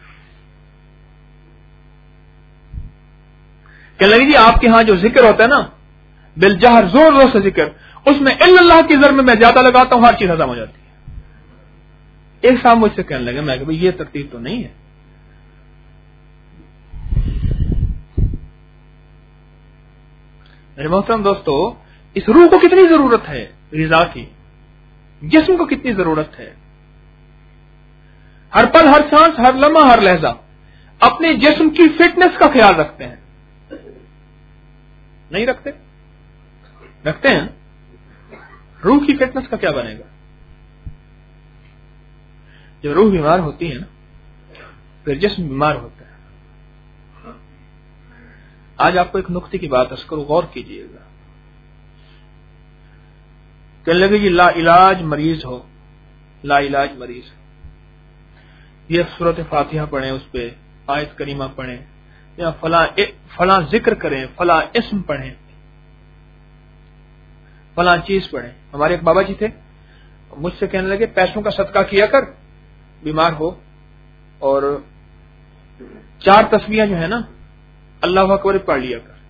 کہنے لگے جی آپ کے ہاں جو ذکر ہوتا ہے نا, بالجہر زور زور سے ذکر, اس میں الا اللہ کی ضرب میں میں زیادہ لگاتا ہوں, ہر چیز ہضم ہو جاتی ہے. ایک صاحب مجھ سے کہنے لگے, میں کہ بھائی یہ ترتیب تو نہیں ہے. میرے محترم دوستو, اس روح کو کتنی ضرورت ہے غذا کی, جسم کو کتنی ضرورت ہے. ہر پل ہر سانس ہر لمحہ ہر لہجہ اپنے جسم کی فٹنس کا خیال رکھتے ہیں. نہیں رکھتے؟ رکھتے ہیں. روح کی فٹنس کا کیا بنے گا؟ جب روح بیمار ہوتی ہے نا, پھر جسم بیمار ہوتا ہے. آج آپ کو ایک نقطے کی بات عرض کروں, غور کیجئے گا. کہنے لگے جی لا علاج مریض ہو, لا علاج مریض, یہ سورۃ فاتحہ پڑھیں, اس پہ آیت کریمہ پڑھیں, یا فلاں فلاں ذکر کریں, فلاں اسم پڑھیں, فلاں چیز پڑھیں. ہمارے ایک بابا جی تھے, مجھ سے کہنے لگے پیسوں کا صدقہ کیا کر, بیمار ہو, اور چار تسبیحاں جو ہے نا اللہ اکبر پڑھ لیا کر.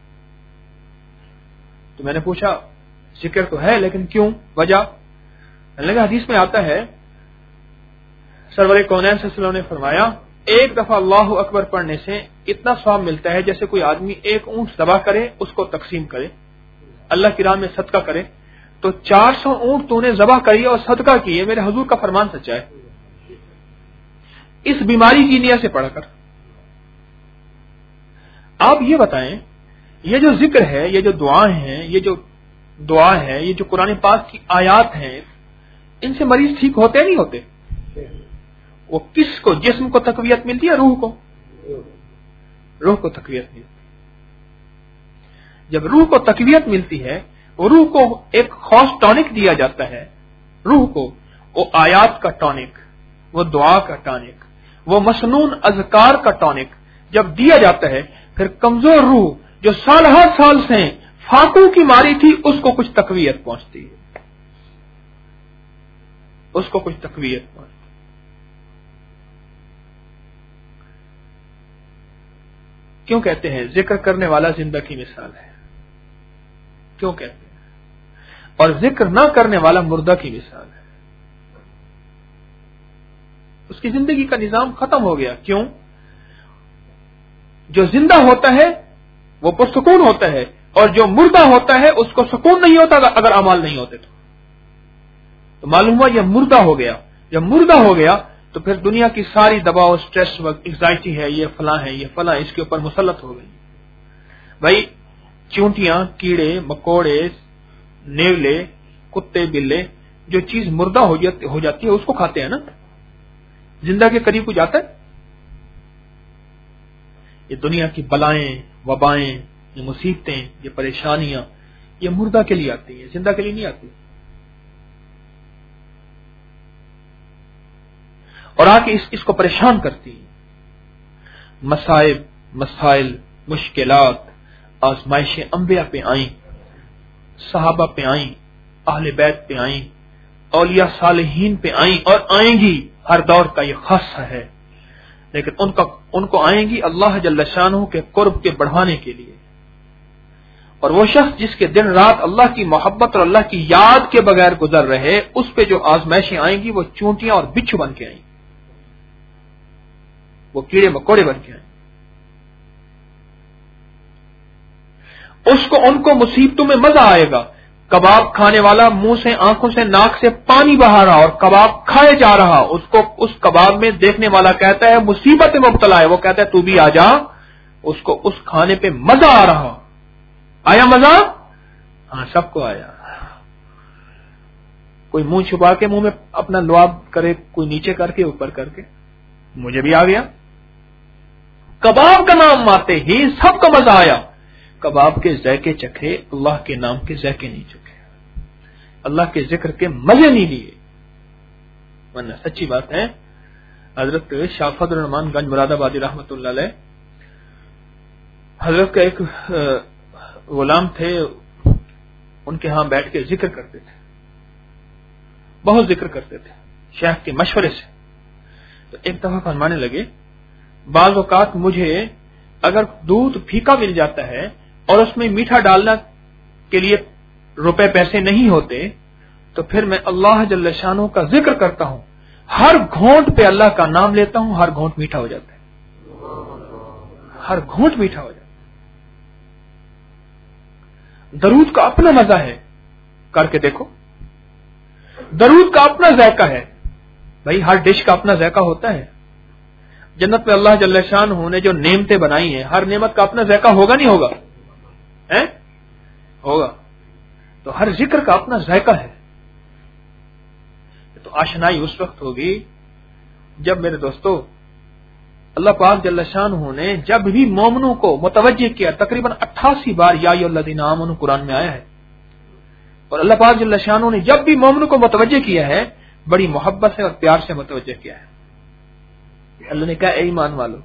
تو میں نے پوچھا ذکر تو ہے لیکن کیوں, وجہ؟ میں نے کہا حدیث میں آتا ہے سرور کونین صلی اللہ علیہ وسلم نے فرمایا ایک دفعہ اللہ اکبر پڑھنے سے اتنا ثواب ملتا ہے جیسے کوئی آدمی ایک اونٹ ذبح کرے, اس کو تقسیم کرے, اللہ کی راہ میں صدقہ کرے. تو چار سو اونٹ تو نے ذبح کری اور صدقہ کیے, میرے حضور کا فرمان سچا ہے, اس بیماری کی نیت سے پڑھ کر. آپ یہ بتائیں یہ جو ذکر ہے, یہ جو دعائیں ہیں, یہ جو دعا ہے, یہ جو قرآن پاک کی آیات ہیں, ان سے مریض ٹھیک ہوتے نہیں ہوتے؟ وہ کس کو, جسم کو تقویت ملتی ہے, روح کو, روح کو تقویت ملتی ہے. جب روح کو تقویت ملتی ہے, روح کو ایک خاص ٹونک دیا جاتا ہے, روح کو وہ آیات کا ٹونک, وہ دعا کا ٹونک, وہ مسنون اذکار کا ٹونک جب دیا جاتا ہے, پھر کمزور روح جو سال ہر سال سے فاقوں کی ماری تھی اس کو کچھ تقویت پہنچتی ہے, اس کو کچھ تقویت پہنچتی ہے. کیوں کہتے ہیں ذکر کرنے والا زندہ کی مثال ہے؟ کیوں کہتے ہیں؟ اور ذکر نہ کرنے والا مردہ کی مثال ہے. اس کی زندگی کا نظام ختم ہو گیا. کیوں؟ جو زندہ ہوتا ہے وہ پرسکون ہوتا ہے, اور جو مردہ ہوتا ہے اس کو سکون نہیں ہوتا اگر اعمال نہیں ہوتے تو. تو معلوم ہوا یہ مردہ ہو گیا. جب مردہ ہو گیا تو پھر دنیا کی ساری دباؤ, سٹریس, انگزائٹی ہے, یہ فلاں ہے, یہ فلاں اس کے اوپر مسلط ہو گئی. بھائی چونٹیاں, کیڑے مکوڑے, نیولے, کتے بلے, جو چیز مردہ ہو جاتی ہے اس کو کھاتے ہیں نا, زندہ کے قریب کو جاتا ہے. یہ دنیا کی بلائیں, وبائیں, یہ مصیبتیں, یہ پریشانیاں, یہ مردہ کے لیے آتی ہیں, زندہ کے لیے نہیں آتی. اور آ کے اس, اس کو پریشان کرتی ہیں. مصائب, مسائل, مشکلات, آزمائشیں انبیاء پہ آئیں, صحابہ پہ آئیں, اہل بیت پہ آئیں, اولیاء صالحین پہ آئیں, اور آئیں گی. ہر دور کا یہ خاصہ ہے, لیکن ان کا ان کو آئیں گی اللہ جل شانہ کے قرب کے بڑھانے کے لیے. اور وہ شخص جس کے دن رات اللہ کی محبت اور اللہ کی یاد کے بغیر گزر رہے, اس پہ جو آزمائشیں آئیں گی وہ چونٹیاں اور بچھو بن کے آئیں, وہ کیڑے مکوڑے بن کے آئیں. اس کو ان کو مصیبتوں میں مزہ آئے گا. کباب کھانے والا منہ سے, آنکھوں سے, ناک سے پانی بہا رہا اور کباب کھائے جا رہا, اس کو اس کباب میں دیکھنے والا کہتا ہے مصیبت میں مبتلا ہے, وہ کہتا ہے تو بھی آ جا. اس کو اس کھانے پہ مزہ آ رہا. آیا مزہ؟ ہاں سب کو آیا. کوئی منہ چھپا کے منہ میں اپنا لعاب کرے, کوئی نیچے کر کے اوپر کر کے, مجھے بھی آ گیا. کباب کا نام آتے ہی سب کو مزہ آیا. کباب کے ذائقے چکھے, اللہ کے نام کے ذائقے نہیں چکھے, اللہ کے ذکر کے مزے نہیں لیے. ورنہ سچی بات ہے, حضرت شاہ فضل الرحمان گنج مراد آبادی رحمۃ اللہ علیہ, حضرت کا ایک غلام تھے, ان کے ہاں بیٹھ کے ذکر کرتے تھے, بہت ذکر کرتے تھے شیخ کے مشورے سے. تو ایک دفعہ فرمانے لگے بعض اوقات مجھے اگر دودھ پھیکا مل جاتا ہے اور اس میں میٹھا ڈالنا کے لیے روپے پیسے نہیں ہوتے, تو پھر میں اللہ جل شانہ کا ذکر کرتا ہوں, ہر گھونٹ پہ اللہ کا نام لیتا ہوں, ہر گھونٹ میٹھا ہو جاتا ہے, ہر گھونٹ میٹھا ہو جاتا ہے. درود کا اپنا مزہ ہے, کر کے دیکھو. درود کا اپنا ذائقہ ہے. بھائی ہر ڈش کا اپنا ذائقہ ہوتا ہے. جنت میں اللہ جل شانہ نے جو نعمتیں بنائی ہیں, ہر نعمت کا اپنا ذائقہ ہوگا نہیں ہوگا؟ ہے ہوگا. تو ہر ذکر کا اپنا ذائقہ ہے. تو آشنائی اس وقت ہوگی جب میرے دوستو اللہ پاک جل شانہ نے جب بھی مومنوں کو متوجہ کیا, تقریباً اٹھاسی بار یا ایھا الذین آمنوا قرآن میں آیا ہے, اور اللہ پاک جل شانہ نے جب بھی مومنوں کو متوجہ کیا ہے بڑی محبت سے اور پیار سے متوجہ کیا ہے. اللہ نے کہا اے ایمان والو,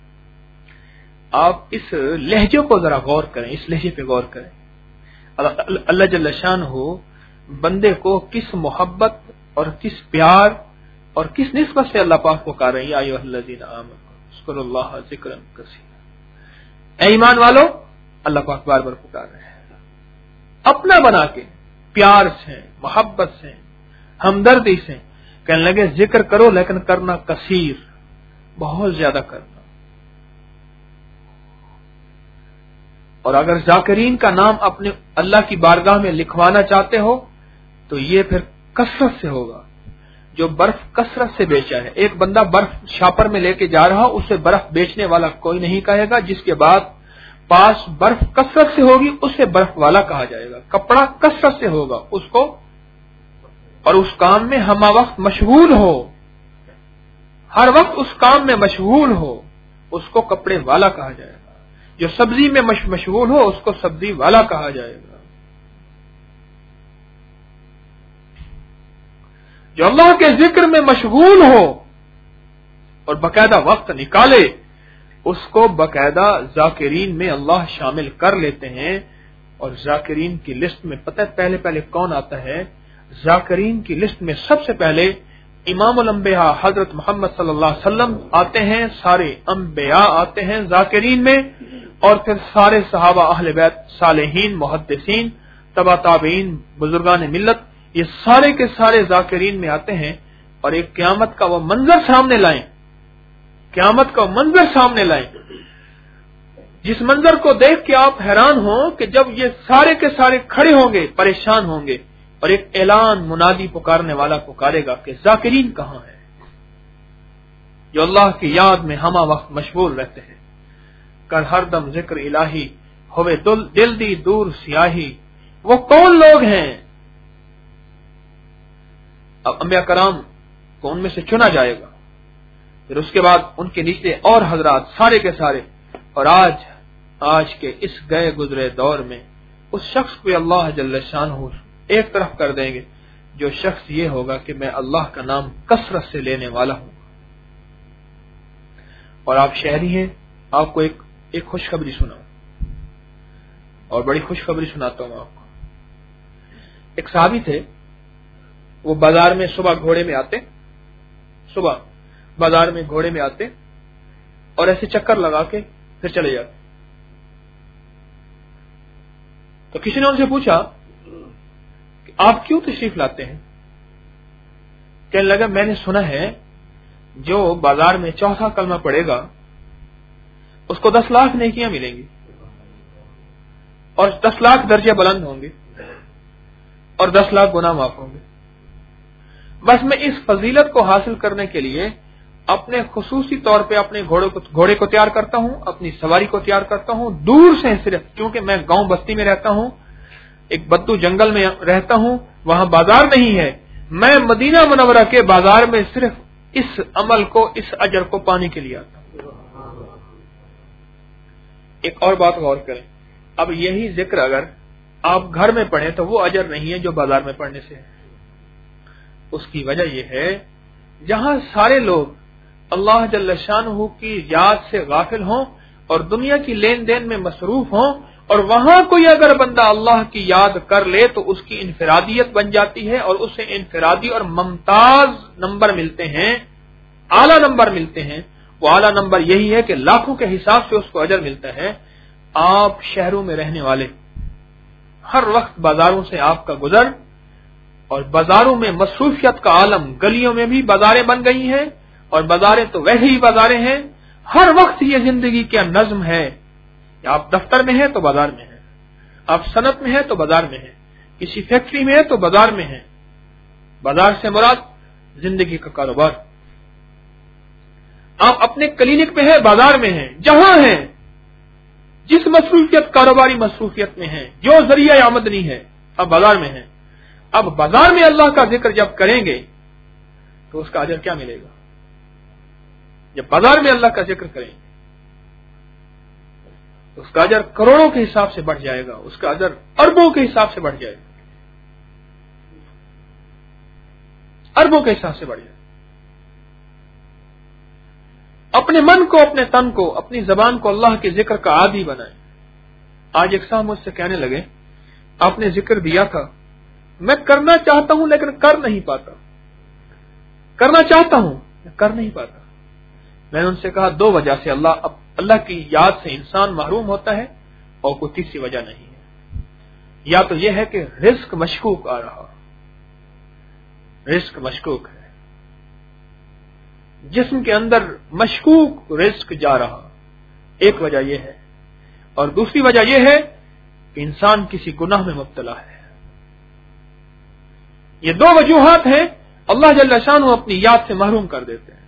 آپ اس لہجے کو ذرا غور کریں, اس لہجے پہ غور کریں. اللہ جل شانہ بندے کو کس محبت اور کس پیار اور کس نسبت سے اللہ پاک پکار رہے ہیں, یا ایھا الذین آمنوا اذکروا اللہ ذکرا کثیرا. اے ایمان والو اللہ پاک بار بار پکار رہے ہیں، اپنا بنا کے، پیار سے، محبت سے، ہمدردی سے کہنے لگے ذکر کرو لیکن کرنا کثیر، بہت زیادہ کرنا۔ اور اگر ذاکرین کا نام اپنے اللہ کی بارگاہ میں لکھوانا چاہتے ہو تو یہ پھر کثرت سے ہوگا، جو برف کثرت سے بیچا ہے۔ ایک بندہ برف شاپر میں لے کے جا رہا، اسے برف بیچنے والا کوئی نہیں کہے گا، جس کے بعد پاس برف کثرت سے ہوگی اسے برف والا کہا جائے گا۔ کپڑا کثرت سے ہوگا اس کو، اور اس کام میں ہمہ وقت مشغول ہو، ہر وقت اس کام میں مشغول ہو، اس کو کپڑے والا کہا جائے گا۔ جو سبزی میں مشغول ہو اس کو سبزی والا کہا جائے گا۔ جو اللہ کے ذکر میں مشغول ہو اور باقاعدہ وقت نکالے، اس کو باقاعدہ ذاکرین میں اللہ شامل کر لیتے ہیں۔ اور ذاکرین کی لسٹ میں پتہ پہلے پہلے کون آتا ہے؟ ذاکرین کی لسٹ میں سب سے پہلے امام الانبیاء حضرت محمد صلی اللہ علیہ وسلم آتے ہیں، سارے انبیاء آتے ہیں ذاکرین میں، اور پھر سارے صحابہ اہل بیت، صالحین، محدثین، تبع تابعین، بزرگان ملت، یہ سارے کے سارے ذاکرین میں آتے ہیں۔ اور ایک قیامت کا وہ منظر سامنے لائیں، قیامت کا وہ منظر سامنے لائیں جس منظر کو دیکھ کے آپ حیران ہوں کہ جب یہ سارے کے سارے کھڑے ہوں گے، پریشان ہوں گے، اور ایک اعلان منادی پکارنے والا پکارے گا کہ ذاکرین کہاں ہے، جو اللہ کی یاد میں ہمہ وقت مشغول رہتے ہیں۔ کر ہر دم ذکر الہی ہوئے دل دل دی دور سیاہی، وہ کون لوگ ہیں؟ اب انبیاء کرام کو ان میں سے چنا جائے گا، پھر اس کے بعد ان کے نیچے اور حضرات سارے کے سارے، اور آج آج کے اس گئے گزرے دور میں اس شخص کو اللہ جل شانہ ایک طرف کر دیں گے، جو شخص یہ ہوگا کہ میں اللہ کا نام کثرت سے لینے والا ہوں۔ اور آپ شہری ہیں، آپ کو ایک ایک خوشخبری سناؤں، اور بڑی خوشخبری سناتا ہوں آپ کو۔ ایک صحابی تھے، وہ بازار میں صبح گھوڑے میں آتے، صبح بازار میں گھوڑے میں آتے اور ایسے چکر لگا کے پھر چلے جاتے۔ تو کسی نے ان سے پوچھا کہ آپ کیوں تشریف لاتے ہیں؟ کہنے لگا میں نے سنا ہے جو بازار میں چوتھا کلمہ پڑے گا اس کو دس لاکھ نیکیاں ملیں گی، اور دس لاکھ درجے بلند ہوں گے، اور دس لاکھ گناہ معاف ہوں گے۔ بس میں اس فضیلت کو حاصل کرنے کے لیے اپنے خصوصی طور پہ اپنے گھوڑے کو گھوڑے کو تیار کرتا ہوں، اپنی سواری کو تیار کرتا ہوں، دور سے صرف، کیونکہ میں گاؤں بستی میں رہتا ہوں، ایک بدو جنگل میں رہتا ہوں، وہاں بازار نہیں ہے، میں مدینہ منورہ کے بازار میں صرف اس عمل کو، اس اجر کو پانے کے لیے آتا ہوں۔ ایک اور بات غور کریں، اب یہی ذکر اگر آپ گھر میں پڑھیں تو وہ اجر نہیں ہے جو بازار میں پڑھنے سے ہے۔ اس کی وجہ یہ ہے جہاں سارے لوگ اللہ جل شانہ کی یاد سے غافل ہوں اور دنیا کی لین دین میں مصروف ہوں، اور وہاں کوئی اگر بندہ اللہ کی یاد کر لے تو اس کی انفرادیت بن جاتی ہے، اور اسے انفرادی اور ممتاز نمبر ملتے ہیں، اعلیٰ نمبر ملتے ہیں۔ وہ اعلیٰ نمبر یہی ہے کہ لاکھوں کے حساب سے اس کو اجر ملتا ہے۔ آپ شہروں میں رہنے والے، ہر وقت بازاروں سے آپ کا گزر، اور بازاروں میں مصروفیت کا عالم، گلیوں میں بھی بازاریں بن گئی ہیں، اور بازاریں تو ویسے ہی بازاریں ہیں، ہر وقت یہ زندگی کا نظم ہے۔ آپ دفتر میں ہیں تو بازار میں ہیں، آپ صنعت میں ہیں تو بازار میں ہیں، کسی فیکٹری میں ہیں تو بازار میں ہیں۔ بازار سے مراد زندگی کا کاروبار۔ آپ اپنے کلینک میں ہیں، بازار میں ہیں، جہاں ہیں، جس مصروفیت کاروباری مصروفیت میں ہیں، جو ذریعہ آمدنی ہے، اب بازار میں ہیں۔ اب بازار میں اللہ کا ذکر جب کریں گے تو اس کا اجر کیا ملے گا؟ جب بازار میں اللہ کا ذکر کریں تو اس کا اجر کروڑوں کے حساب سے بڑھ جائے گا، اس کا اجر اربوں کے حساب سے بڑھ جائے گا، اربوں کے حساب سے بڑھ جائے گا۔ اپنے من کو، اپنے تن کو، اپنی زبان کو اللہ کے ذکر کا عادی بنائیں۔ آج ایک صاحب مجھ سے کہنے لگے آپ نے ذکر دیا تھا، میں کرنا چاہتا ہوں لیکن کر نہیں پاتا، کرنا چاہتا ہوں کر نہیں پاتا۔ میں نے ان سے کہا دو وجہ سے اللہ اب اللہ کی یاد سے انسان محروم ہوتا ہے اور کوئی تیسری وجہ نہیں ہے. یا تو یہ ہے کہ رزق مشکوک آ رہا، رزق مشکوک ہے، جسم کے اندر مشکوک رزق جا رہا، ایک وجہ یہ ہے. اور دوسری وجہ یہ ہے کہ انسان کسی گناہ میں مبتلا ہے. یہ دو وجوہات ہیں اللہ جل شانہ اپنی یاد سے محروم کر دیتے ہیں.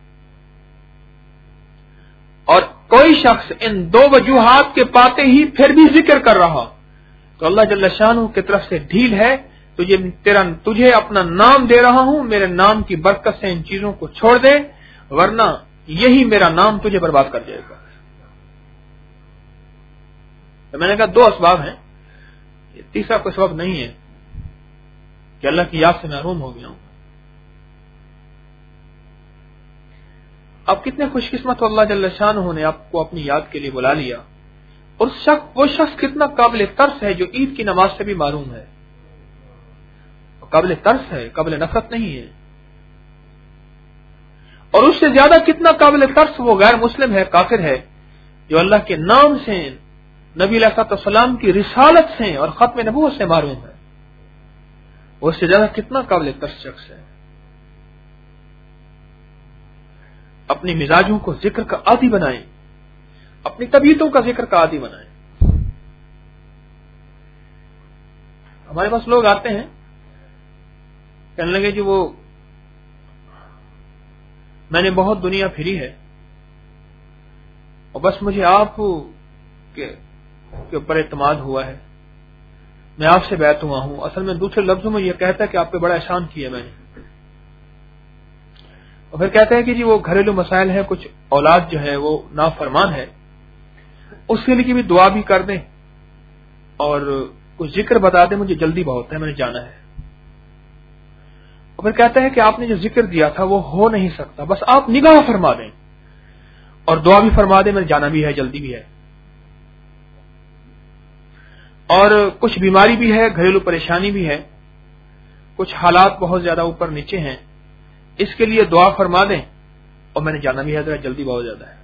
اور کوئی شخص ان دو وجوہات کے پاتے ہی پھر بھی ذکر کر رہا تو اللہ جل شانہ کی طرف سے ڈھیل ہے، تجھے تیرا تجھے اپنا نام دے رہا ہوں، میرے نام کی برکت سے ان چیزوں کو چھوڑ دے، ورنہ یہی میرا نام تجھے برباد کر جائے گا. تو میں نے کہا دو اسباب ہیں، تیسرا کوئی سبب نہیں ہے کہ اللہ کی یاد سے محروم ہو گیا ہوں. اب کتنے خوش قسمت اللہ جل شانہ نے آپ کو اپنی یاد کے لیے بلا لیا. اور شخص وہ شخص کتنا قابل ترس ہے جو عید کی نماز سے بھی معروم ہے. قابل ترس ہے، قابل نفرت نہیں ہے. اور اس سے زیادہ کتنا قابل ترس وہ غیر مسلم ہے، کافر ہے، جو اللہ کے نام سے، نبی علیہ السلام کی رسالت سے اور ختم نبوت سے معروم ہے. اس سے زیادہ کتنا قابل ترس شخص ہے. اپنی مزاجوں کو ذکر کا عادی بنائیں، اپنی طبیعتوں کا ذکر کا عادی بنائیں. ہمارے پاس لوگ آتے ہیں کہنے لگے جی وہ میں نے بہت دنیا پھری ہے اور بس مجھے آپ کے اوپر اعتماد ہوا ہے، میں آپ سے بیعت ہوا ہوں. اصل میں دوسرے لفظوں میں یہ کہتا ہے کہ آپ پہ بڑا احسان کیا میں نے. اور پھر کہتے ہیں کہ جی وہ گھریلو مسائل ہیں، کچھ اولاد جو ہے وہ نافرمان ہے، اس کے لیے بھی دعا بھی کر دیں اور کچھ ذکر بتا دیں، مجھے جلدی بہت ہے، میں نے جانا ہے. اور پھر کہتا ہے کہ آپ نے جو ذکر دیا تھا وہ ہو نہیں سکتا، بس آپ نگاہ فرما دیں اور دعا بھی فرما دیں، میں نے جانا بھی ہے، جلدی بھی ہے. اور کچھ بیماری بھی ہے، گھریلو پریشانی بھی ہے، کچھ حالات بہت زیادہ اوپر نیچے ہیں، اس کے لیے دعا فرما دیں اور میں نے جانا بھی ہے، ذرا جلدی بہت زیادہ ہے.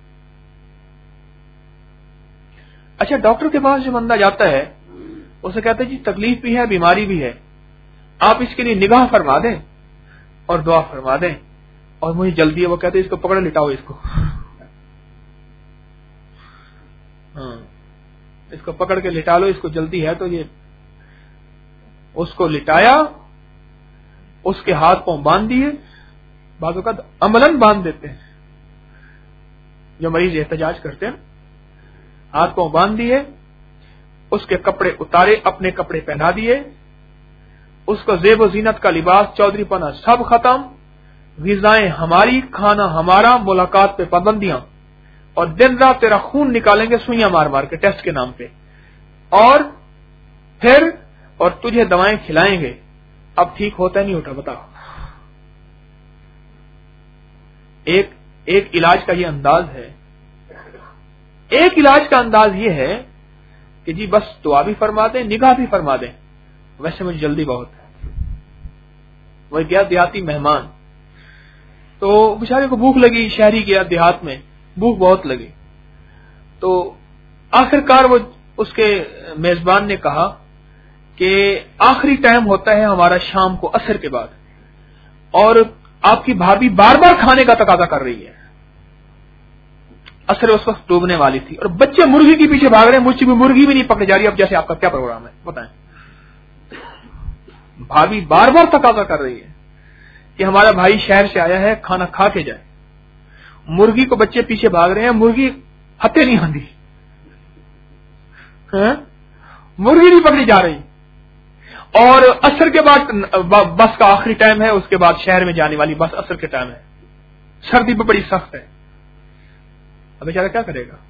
اچھا ڈاکٹر کے پاس جو بندہ جاتا ہے اسے کہتے ہیں جی تکلیف بھی ہے، بیماری بھی ہے، آپ اس کے لیے نگاہ فرما دیں اور دعا فرما دیں اور مجھے جلدی ہے. وہ کہتے ہیں اس کو پکڑ لٹاؤ، اس کو ہاں اس کو پکڑ کے لٹا لو، اس کو جلدی ہے. تو یہ اس کو لٹایا، اس کے ہاتھ پاؤں باندھ دیے، بعض اوقات عملاً باندھ دیتے ہیں جو مریض احتجاج کرتے ہیں، ہاتھ پاؤں باندھ دیے، اس کے کپڑے اتارے، اپنے کپڑے پہنا دیے، اس کو زیب و زینت کا لباس، چودھری پنا سب ختم، غذائیں ہماری، کھانا ہمارا، ملاقات پہ پابندیاں، اور دن رات تیرا خون نکالیں گے سوئیاں مار مار کے ٹیسٹ کے نام پہ، اور پھر اور تجھے دوائیں کھلائیں گے. اب ٹھیک ہوتا ہے نہیں ہوتا بتا. ایک ایک علاج کا یہ انداز ہے، ایک علاج کا انداز یہ ہے کہ جی بس دعا بھی فرما دیں، نگاہ بھی فرما دیں، ویسے مجھے جلدی بہت ہے. وہ گیا دیہاتی مہمان، تو بیچارے کو بھوک لگی، شہری گیا دیہات میں، بھوک بہت لگی. تو آخر کار وہ اس کے میزبان نے کہا کہ آخری ٹائم ہوتا ہے ہمارا شام کو عصر کے بعد، اور آپ کی بھابھی بار بار کھانے کا تقاضا کر رہی ہے. عصر اس وقت ڈوبنے والی تھی اور بچے مرغی کے پیچھے بھاگ رہے ہیں، مجھ سے بھی مرغی بھی نہیں پکڑی جا رہی. اب جیسے آپ کا کیا پروگرام ہے بتائیں. بھابھی بار بار تقاضا کر رہی ہے کہ ہمارا بھائی شہر سے آیا ہے، کھانا کھا کے جائے. مرغی کو بچے پیچھے بھاگ رہے ہیں، مرغی ہتے نہیں آندھی، مرغی نہیں پکڑی جا رہی. اور عصر کے بعد بس کا آخری ٹائم ہے، اس کے بعد شہر میں جانے والی بس عصر کے ٹائم ہے، سردی بھی بڑی سخت ہے. اب بیچارہ کیا کرے گا؟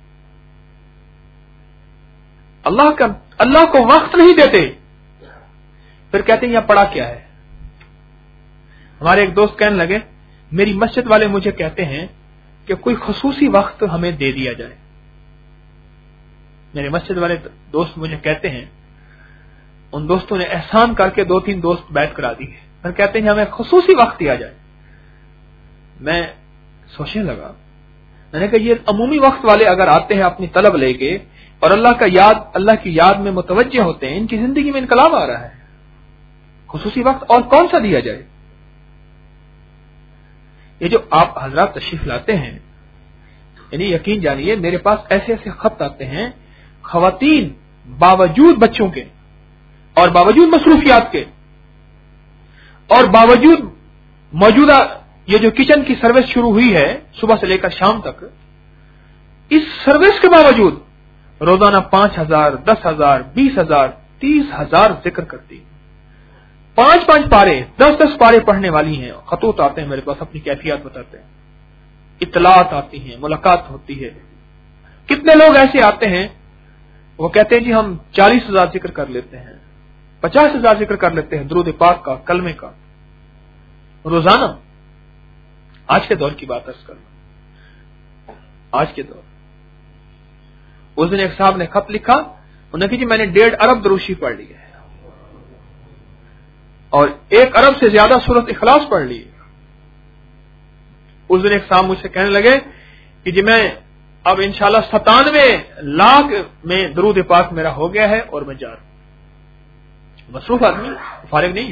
اللہ کا اللہ کو وقت نہیں دیتے، پھر کہتے ہیں یہاں پڑا کیا ہے. ہمارے ایک دوست کہنے لگے میری مسجد والے مجھے کہتے ہیں کہ کوئی خصوصی وقت ہمیں دے دیا جائے. میرے مسجد والے دوست مجھے کہتے ہیں، ان دوستوں نے احسان کر کے دو تین دوست بیٹھ کرا دی ہے، پھر کہتے ہیں ہمیں خصوصی وقت دیا جائے. میں سوچنے لگا میں نے کہا یہ عمومی وقت والے اگر آتے ہیں اپنی طلب لے کے اور اللہ کا یاد اللہ کی یاد میں متوجہ ہوتے ہیں، ان کی زندگی میں انقلاب آ رہا ہے. خصوصی وقت اور کون سا دیا جائے؟ یہ جو آپ حضرات تشریف لاتے ہیں، یعنی یقین جانیے میرے پاس ایسے ایسے خط آتے ہیں، خواتین باوجود بچوں کے اور باوجود مصروفیات کے اور باوجود موجودہ یہ جو کچن کی سروس شروع ہوئی ہے صبح سے لے کر شام تک، اس سروس کے باوجود روزانہ پانچ ہزار دس ہزار بیس ہزار تیس ہزار ذکر کرتی، پانچ پانچ پارے دس دس پارے پڑھنے والی ہیں. خطوط آتے ہیں میرے پاس، اپنی کیفیات بتاتے ہیں، اطلاعات آتی ہیں، ملاقات ہوتی ہے. کتنے لوگ ایسے آتے ہیں وہ کہتے ہیں جی ہم چالیس ہزار ذکر کر لیتے ہیں، پچاس ہزار ذکر کر لیتے ہیں درود پاک کا، کلمے کا روزانہ. آج کے دور کی بات عرض کرنا، آج کے دور. اس دن ایک صاحب نے خط لکھا، انہوں نے کہا جی میں نے ڈیڑھ ارب دروشی پڑھ لی ہے اور ایک ارب سے زیادہ سورت اخلاص پڑھ لی. اس دن ایک صاحب مجھ سے کہنے لگے کہ جی میں اب انشاءاللہ ستانوے لاکھ میں درود پاک میرا ہو گیا ہے اور میں جا رہا ہوں. مصروف آدمی، فارغ نہیں ہے.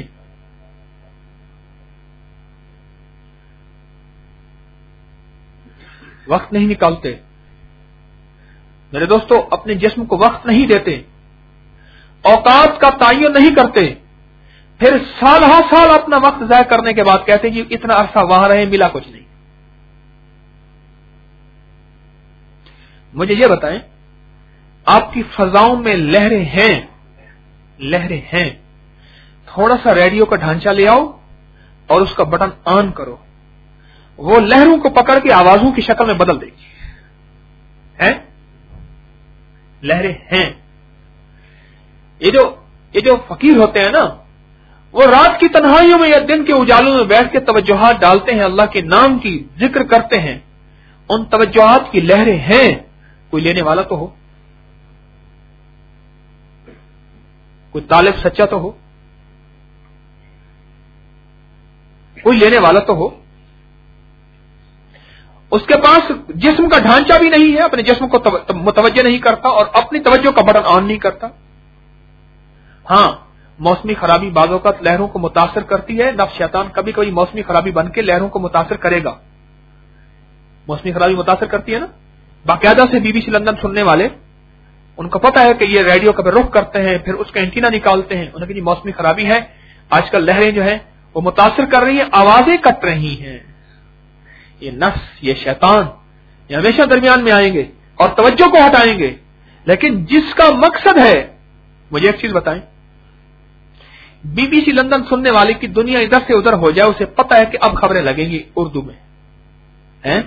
وقت نہیں نکالتے میرے دوستو، اپنے جسم کو وقت نہیں دیتے، اوقات کا تعین نہیں کرتے، پھر سال ہا سال اپنا وقت ضائع کرنے کے بعد کہتے ہیں جی اتنا عرصہ وہاں رہے ملا کچھ نہیں. مجھے یہ بتائیں، آپ کی فضاؤں میں لہریں ہیں، لہریں ہیں، تھوڑا سا ریڈیو کا ڈھانچہ لے آؤ اور اس کا بٹن آن کرو، وہ لہروں کو پکڑ کے آوازوں کی شکل میں بدل دے گی. ہے لہریں ہیں. یہ جو یہ جو فقیر ہوتے ہیں نا، وہ رات کی تنہائیوں میں یا دن کے اجالوں میں بیٹھ کے توجہات ڈالتے ہیں، اللہ کے نام کی ذکر کرتے ہیں. ان توجہات کی لہریں ہیں، کوئی لینے والا تو ہو، کوئی طالب سچا تو ہو، کوئی لینے والا تو ہو. اس کے پاس جسم کا ڈھانچہ بھی نہیں ہے، اپنے جسم کو متوجہ نہیں کرتا اور اپنی توجہ کا بٹن آن نہیں کرتا. ہاں موسمی خرابی بعض اوقات لہروں کو متاثر کرتی ہے، نفس شیطان کبھی کبھی موسمی خرابی بن کے لہروں کو متاثر کرے گا. موسمی خرابی متاثر کرتی ہے نا، باقاعدہ سے بی بی سی لندن سننے والے ان کو پتا ہے کہ یہ ریڈیو کا رخ کرتے ہیں، پھر اس کا اینٹینا نکالتے ہیں، انہوں نے کہا جی موسمی خرابی ہے، آج کل لہریں جو ہیں وہ متاثر کر رہی ہیں، آوازیں کٹ رہی ہیں. یہ نفس، یہ شیطان، یہ ہمیشہ درمیان میں آئیں گے اور توجہ کو ہٹائیں گے. لیکن جس کا مقصد ہے، مجھے ایک چیز بتائیں، بی بی سی لندن سننے والے کی دنیا ادھر سے ادھر ہو جائے، اسے پتا ہے کہ اب خبریں لگیں گی اردو میں. ہیں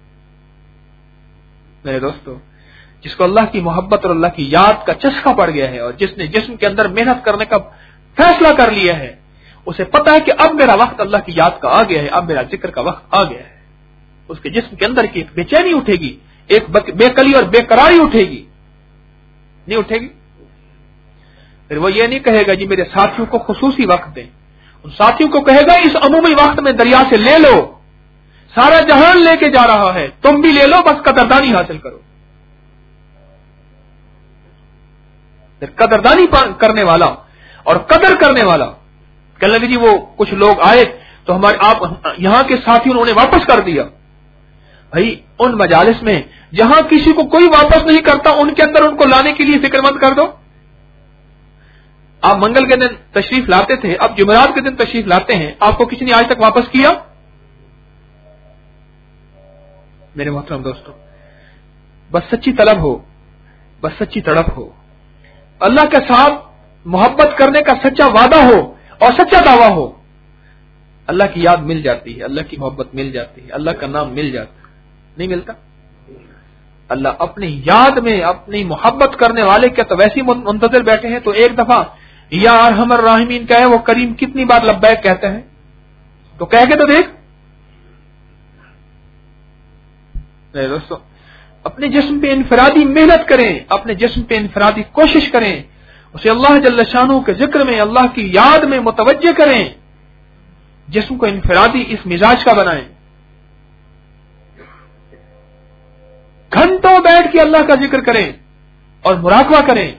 میرے دوستو، جس کو اللہ کی محبت اور اللہ کی یاد کا چسکا پڑ گیا ہے اور جس نے جسم کے اندر محنت کرنے کا فیصلہ کر لیا ہے، اسے پتا ہے کہ اب میرا وقت اللہ کی یاد کا آ گیا ہے، اب میرا ذکر کا وقت آ گیا ہے. اس کے جسم کے اندر کی ایک بے چینی اٹھے گی، ایک بے کلی اور بے قراری اٹھے گی. نہیں اٹھے گی؟ پھر وہ یہ نہیں کہے گا جی میرے ساتھیوں کو خصوصی وقت دیں، ان ساتھیوں کو کہے گا اس عمومی وقت میں دریا سے لے لو، سارا جہان لے کے جا رہا ہے، تم بھی لے لو، بس قدردانی حاصل کرو. پھر قدردانی کرنے والا اور قدر کرنے والا کہنے لگے جی وہ کچھ لوگ آئے تو ہمارے آپ یہاں کے ساتھی انہوں نے واپس کر دیا. بھائی ان مجالس میں جہاں کسی کو کوئی واپس نہیں کرتا، ان کے اندر ان کو لانے کے لیے فکر مند کر دو. آپ منگل کے دن تشریف لاتے تھے، اب جمعرات کے دن تشریف لاتے ہیں، آپ کو کسی نے آج تک واپس کیا؟ میرے محترم دوستو، بس سچی طلب ہو، بس سچی تڑپ ہو، اللہ کے ساتھ محبت کرنے کا سچا وعدہ ہو اور سچا دعویٰ ہو، اللہ کی یاد مل جاتی ہے، اللہ کی محبت مل جاتی ہے، اللہ کا نام مل جاتا ہے. نہیں ملتا؟ اللہ اپنی یاد میں اپنی محبت کرنے والے کیا تو ویسے منتظر بیٹھے ہیں. تو ایک دفعہ یا ارحم الراحمین کہے وہ کریم کتنی بار لبیک کہتے ہیں، تو کہہ کے تو دیکھ. میرے دوستو، اپنے جسم پہ انفرادی محنت کریں، اپنے جسم پہ انفرادی کوشش کریں، اسے اللہ جل شانہ کے ذکر میں، اللہ کی یاد میں متوجہ کریں، جسم کو انفرادی اس مزاج کا بنائیں. گھنٹوں بیٹھ کے اللہ کا ذکر کریں اور مراقبہ کریں،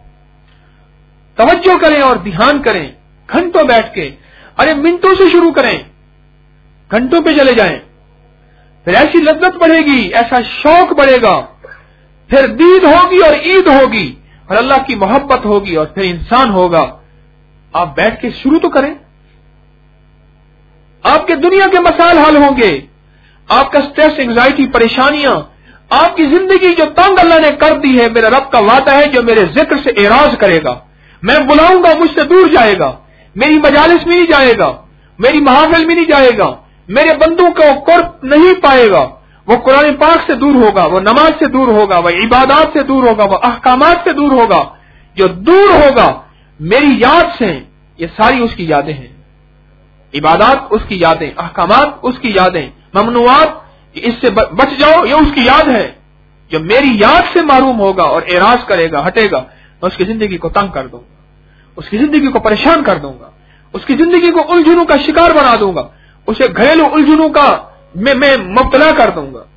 توجہ کریں اور دھیان کریں، گھنٹوں بیٹھ کے، ارے منٹوں سے شروع کریں، گھنٹوں پہ چلے جائیں، پھر ایسی لذت بڑھے گی، ایسا شوق بڑھے گا، پھر دید ہوگی اور عید ہوگی اور اللہ کی محبت ہوگی اور پھر انسان ہوگا۔ آپ بیٹھ کے شروع تو کریں، آپ کے دنیا کے مسائل حل ہوں گے، آپ کا سٹریس، انگزائٹی، پریشانیاں، آپ کی زندگی جو تنگ اللہ نے کر دی ہے، میرا رب کا وعدہ ہے جو میرے ذکر سے اعراض کرے گا، میں بلاؤں گا مجھ سے دور جائے گا، میری مجالس میں نہیں جائے گا، میری محافل میں نہیں جائے گا، میرے بندوں کو قرب نہیں پائے گا، وہ قرآن پاک سے دور ہوگا، وہ نماز سے دور ہوگا، وہ عبادات سے دور ہوگا، وہ احکامات سے دور ہوگا، جو دور ہوگا میری یاد سے، یہ ساری اس کی یادیں ہیں، عبادات اس کی یادیں، احکامات اس کی یادیں، ممنوعات کہ اس سے بچ جاؤ یہ اس کی یاد ہے، جو میری یاد سے معروم ہوگا اور اعراض کرے گا، ہٹے گا، میں اس کی زندگی کو تنگ کر دوں گا، اس کی زندگی کو پریشان کر دوں گا، اس کی زندگی کو الجھنوں کا شکار بنا دوں گا، اسے گھریلو الجھنوں کا میں میں مبتلا کر دوں گا،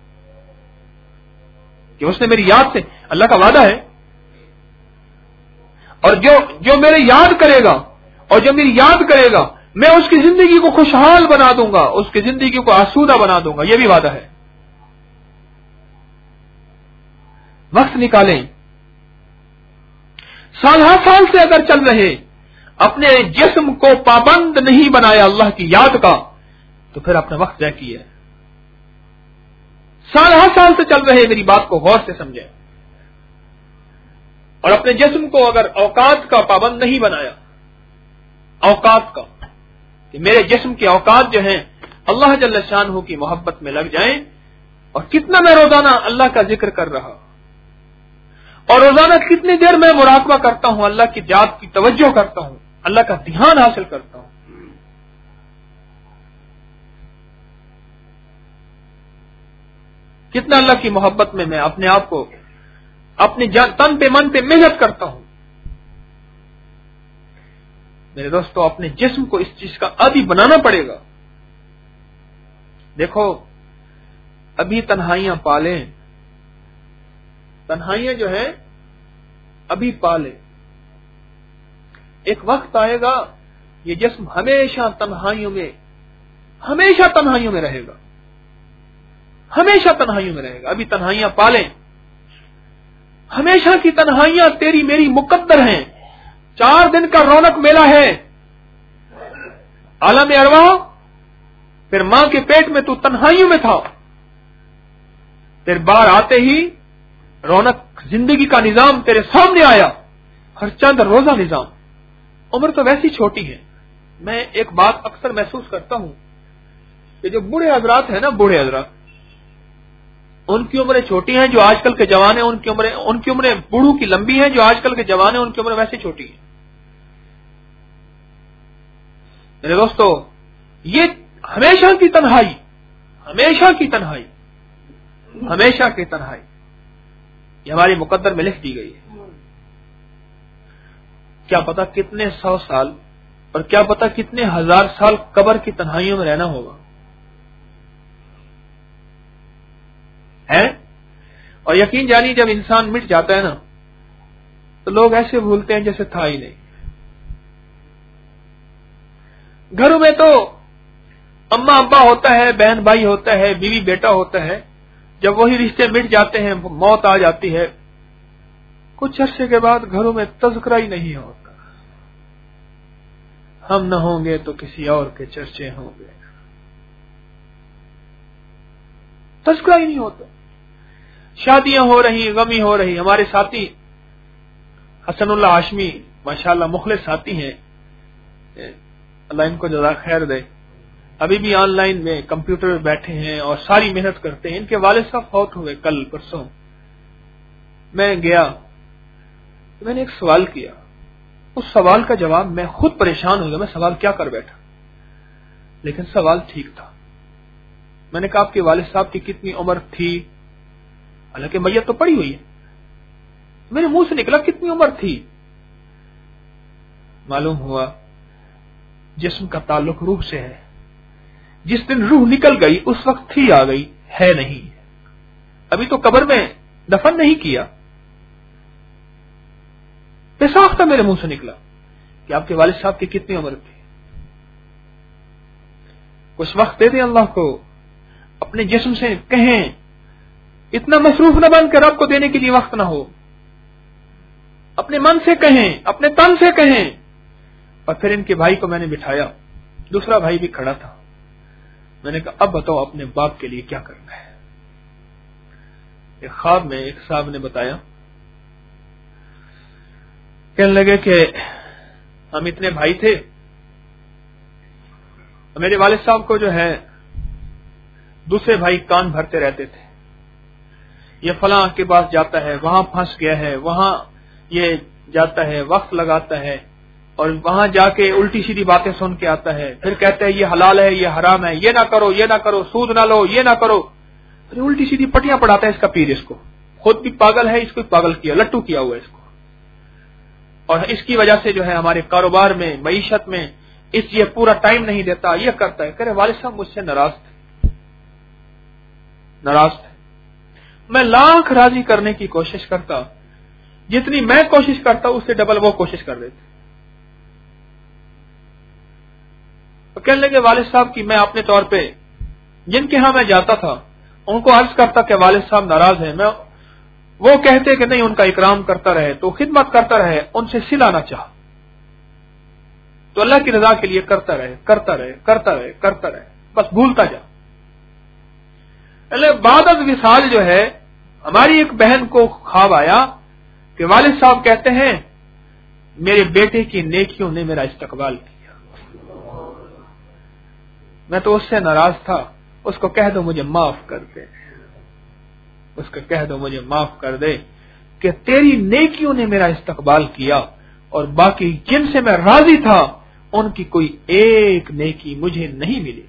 کہ اس نے میری یاد سے، اللہ کا وعدہ ہے، اور جو جو میرے یاد کرے گا اور جو میری یاد کرے گا میں اس کی زندگی کو خوشحال بنا دوں گا، اس کی زندگی کو آسودہ بنا دوں گا، یہ بھی وعدہ ہے۔ وقت نکالیں، سال ہر سال سے اگر چل رہے، اپنے جسم کو پابند نہیں بنایا اللہ کی یاد کا، تو پھر اپنا وقت ضائع کیا ہے۔ سال ہر سال سے چل رہے، میری بات کو غور سے سمجھیں، اور اپنے جسم کو اگر اوقات کا پابند نہیں بنایا، اوقات کا، کہ میرے جسم کے اوقات جو ہیں اللہ جل شانہ کی محبت میں لگ جائیں، اور کتنا میں روزانہ اللہ کا ذکر کر رہا، اور روزانہ کتنی دیر میں مراقبہ کرتا ہوں، اللہ کی ذات کی توجہ کرتا ہوں، اللہ کا دھیان حاصل کرتا ہوں، کتنا اللہ کی محبت میں میں اپنے آپ کو اپنے تن پہ من پہ محنت کرتا ہوں۔ میرے دوستو، اپنے جسم کو اس چیز کا عادی بنانا پڑے گا۔ دیکھو، ابھی تنہائیاں پالیں، تنہائیاں جو ہے ابھی پالیں، ایک وقت آئے گا یہ جسم ہمیشہ تنہائیوں میں ہمیشہ تنہائیوں میں رہے گا، ہمیشہ تنہائیوں میں رہے گا۔ ابھی تنہائیاں پالیں، ہمیشہ کی تنہائیاں تیری میری مقدر ہیں۔ چار دن کا رونق میلہ ہے عالم ارواح، پھر ماں کے پیٹ میں تو تنہائیوں میں تھا، پھر باہر آتے ہی رونق زندگی کا نظام تیرے سامنے آیا، ہر چند روزہ نظام۔ عمر تو ویسی چھوٹی ہے، میں ایک بات اکثر محسوس کرتا ہوں کہ جو بوڑھے حضرات ہیں نا، بوڑھے حضرات، ان کی عمریں چھوٹی ہیں جو آج کل کے جوان ہیں، ان کی عمریں ان کی عمریں بوڑھوں کی لمبی ہیں، جو آج کل کے جوان ہیں ان کی عمریں ویسے چھوٹی ہیں۔ میرے دوستو، یہ ہمیشہ کی تنہائی، ہمیشہ کی تنہائی، ہمیشہ کی تنہائی، یہ ہماری مقدر میں لکھ دی گئی ہے۔ کیا پتا کتنے سو سال اور کیا پتا کتنے ہزار سال قبر کی تنہائیوں میں رہنا ہوگا ہے۔ اور یقین جانی، جب انسان مٹ جاتا ہے نا تو لوگ ایسے بھولتے ہیں جیسے تھا ہی نہیں۔ گھروں میں تو اماں ابا ہوتا ہے، بہن بھائی ہوتا ہے، بیوی بیٹا ہوتا ہے، جب وہی رشتے مٹ جاتے ہیں، موت آ جاتی ہے، کچھ عرصے کے بعد گھروں میں تذکرہ ہی نہیں ہوتا۔ ہم نہ ہوں گے تو کسی اور کے چرچے ہوں گے، تذکرہ ہی نہیں ہوتا۔ شادیاں ہو رہی، غمی ہو رہی۔ ہمارے ساتھی حسن اللہ ہاشمی ماشاءاللہ مخلص ساتھی ہیں، اللہ ان کو جزا خیر دے، ابھی بھی آن لائن میں کمپیوٹر میں بیٹھے ہیں اور ساری محنت کرتے ہیں۔ ان کے والد صاحب فوت ہوئے کل پرسوں، میں گیا تو میں نے ایک سوال کیا، اس سوال کا جواب میں خود پریشان ہو گیا، میں سوال کیا کر بیٹھا، لیکن سوال ٹھیک تھا۔ میں نے کہا آپ کے والد صاحب کی کتنی عمر تھی؟ حالانکہ میت تو پڑی ہوئی ہے، میرے منہ سے نکلا کتنی عمر تھی؟ معلوم ہوا جسم کا تعلق روح سے ہے، جس دن روح نکل گئی اس وقت تھی آ گئی، ہے نہیں۔ ابھی تو قبر میں دفن نہیں کیا. بے ساختہ میرے منہ سے نکلا کہ آپ کے والد صاحب کی کتنی عمر تھی. کچھ وقت دے دیں اللہ کو, اپنے جسم سے کہیں, اتنا مصروف نہ بن کہ رب کو دینے کے لیے وقت نہ ہو. اپنے من سے کہیں, اپنے تن سے کہیں. اور پھر ان کے بھائی کو میں نے بٹھایا, دوسرا بھائی بھی کھڑا تھا. میں نے کہا اب بتاؤ اپنے باپ کے لیے کیا کرنا ہے. ایک خواب میں ایک صاحب نے بتایا, کہنے لگے کہ ہم اتنے بھائی تھے, میرے والد صاحب کو جو ہے دوسرے بھائی کان بھرتے رہتے تھے, یہ فلاں کے پاس جاتا ہے, وہاں پھنس گیا ہے, وہاں یہ جاتا ہے, وقت لگاتا ہے, اور وہاں جا کے الٹی سیدھی باتیں سن کے آتا ہے, پھر کہتا ہے یہ حلال ہے, یہ حرام ہے, یہ نہ کرو, یہ نہ کرو, سود نہ لو, یہ نہ کرو. پھر الٹی سیدھی پٹیاں پڑھاتا ہے اس کا پیر. اس کو خود بھی پاگل ہے, اس کو پاگل کیا, لٹو کیا ہوا ہے اس کو. اور اس کی وجہ سے جو ہے ہمارے کاروبار میں, معیشت میں اس یہ پورا ٹائم نہیں دیتا, یہ کرتا ہے. کرے والد صاحب مجھ سے ناراض تھے, ناراض تھے. میں لاکھ راضی کرنے کی کوشش کرتا, جتنی میں کوشش کرتا اس سے ڈبل وہ کوشش کر دیتے. تو کہنے لگے والد صاحب کی میں اپنے طور پہ جن کے ہاں میں جاتا تھا ان کو عرض کرتا کہ والد صاحب ناراض ہیں, میں وہ کہتے کہ نہیں ان کا اکرام کرتا رہے, تو خدمت کرتا رہے, ان سے سلانا چاہ, تو اللہ کی رضا کے لیے کرتا رہے کرتا رہے کرتا رہے کرتا رہے بس بھولتا جا. بعد از وصال جو ہے ہماری ایک بہن کو خواب آیا کہ والد صاحب کہتے ہیں میرے بیٹے کی نیکیوں نے میرا استقبال کیا. میں تو اس سے ناراض تھا, اس کو کہہ دو مجھے معاف کر دے, اس کو کہہ دو مجھے معاف کر دے کہ تیری نیکیوں نے میرا استقبال کیا, اور باقی جن سے میں راضی تھا ان کی کوئی ایک نیکی مجھے نہیں ملی.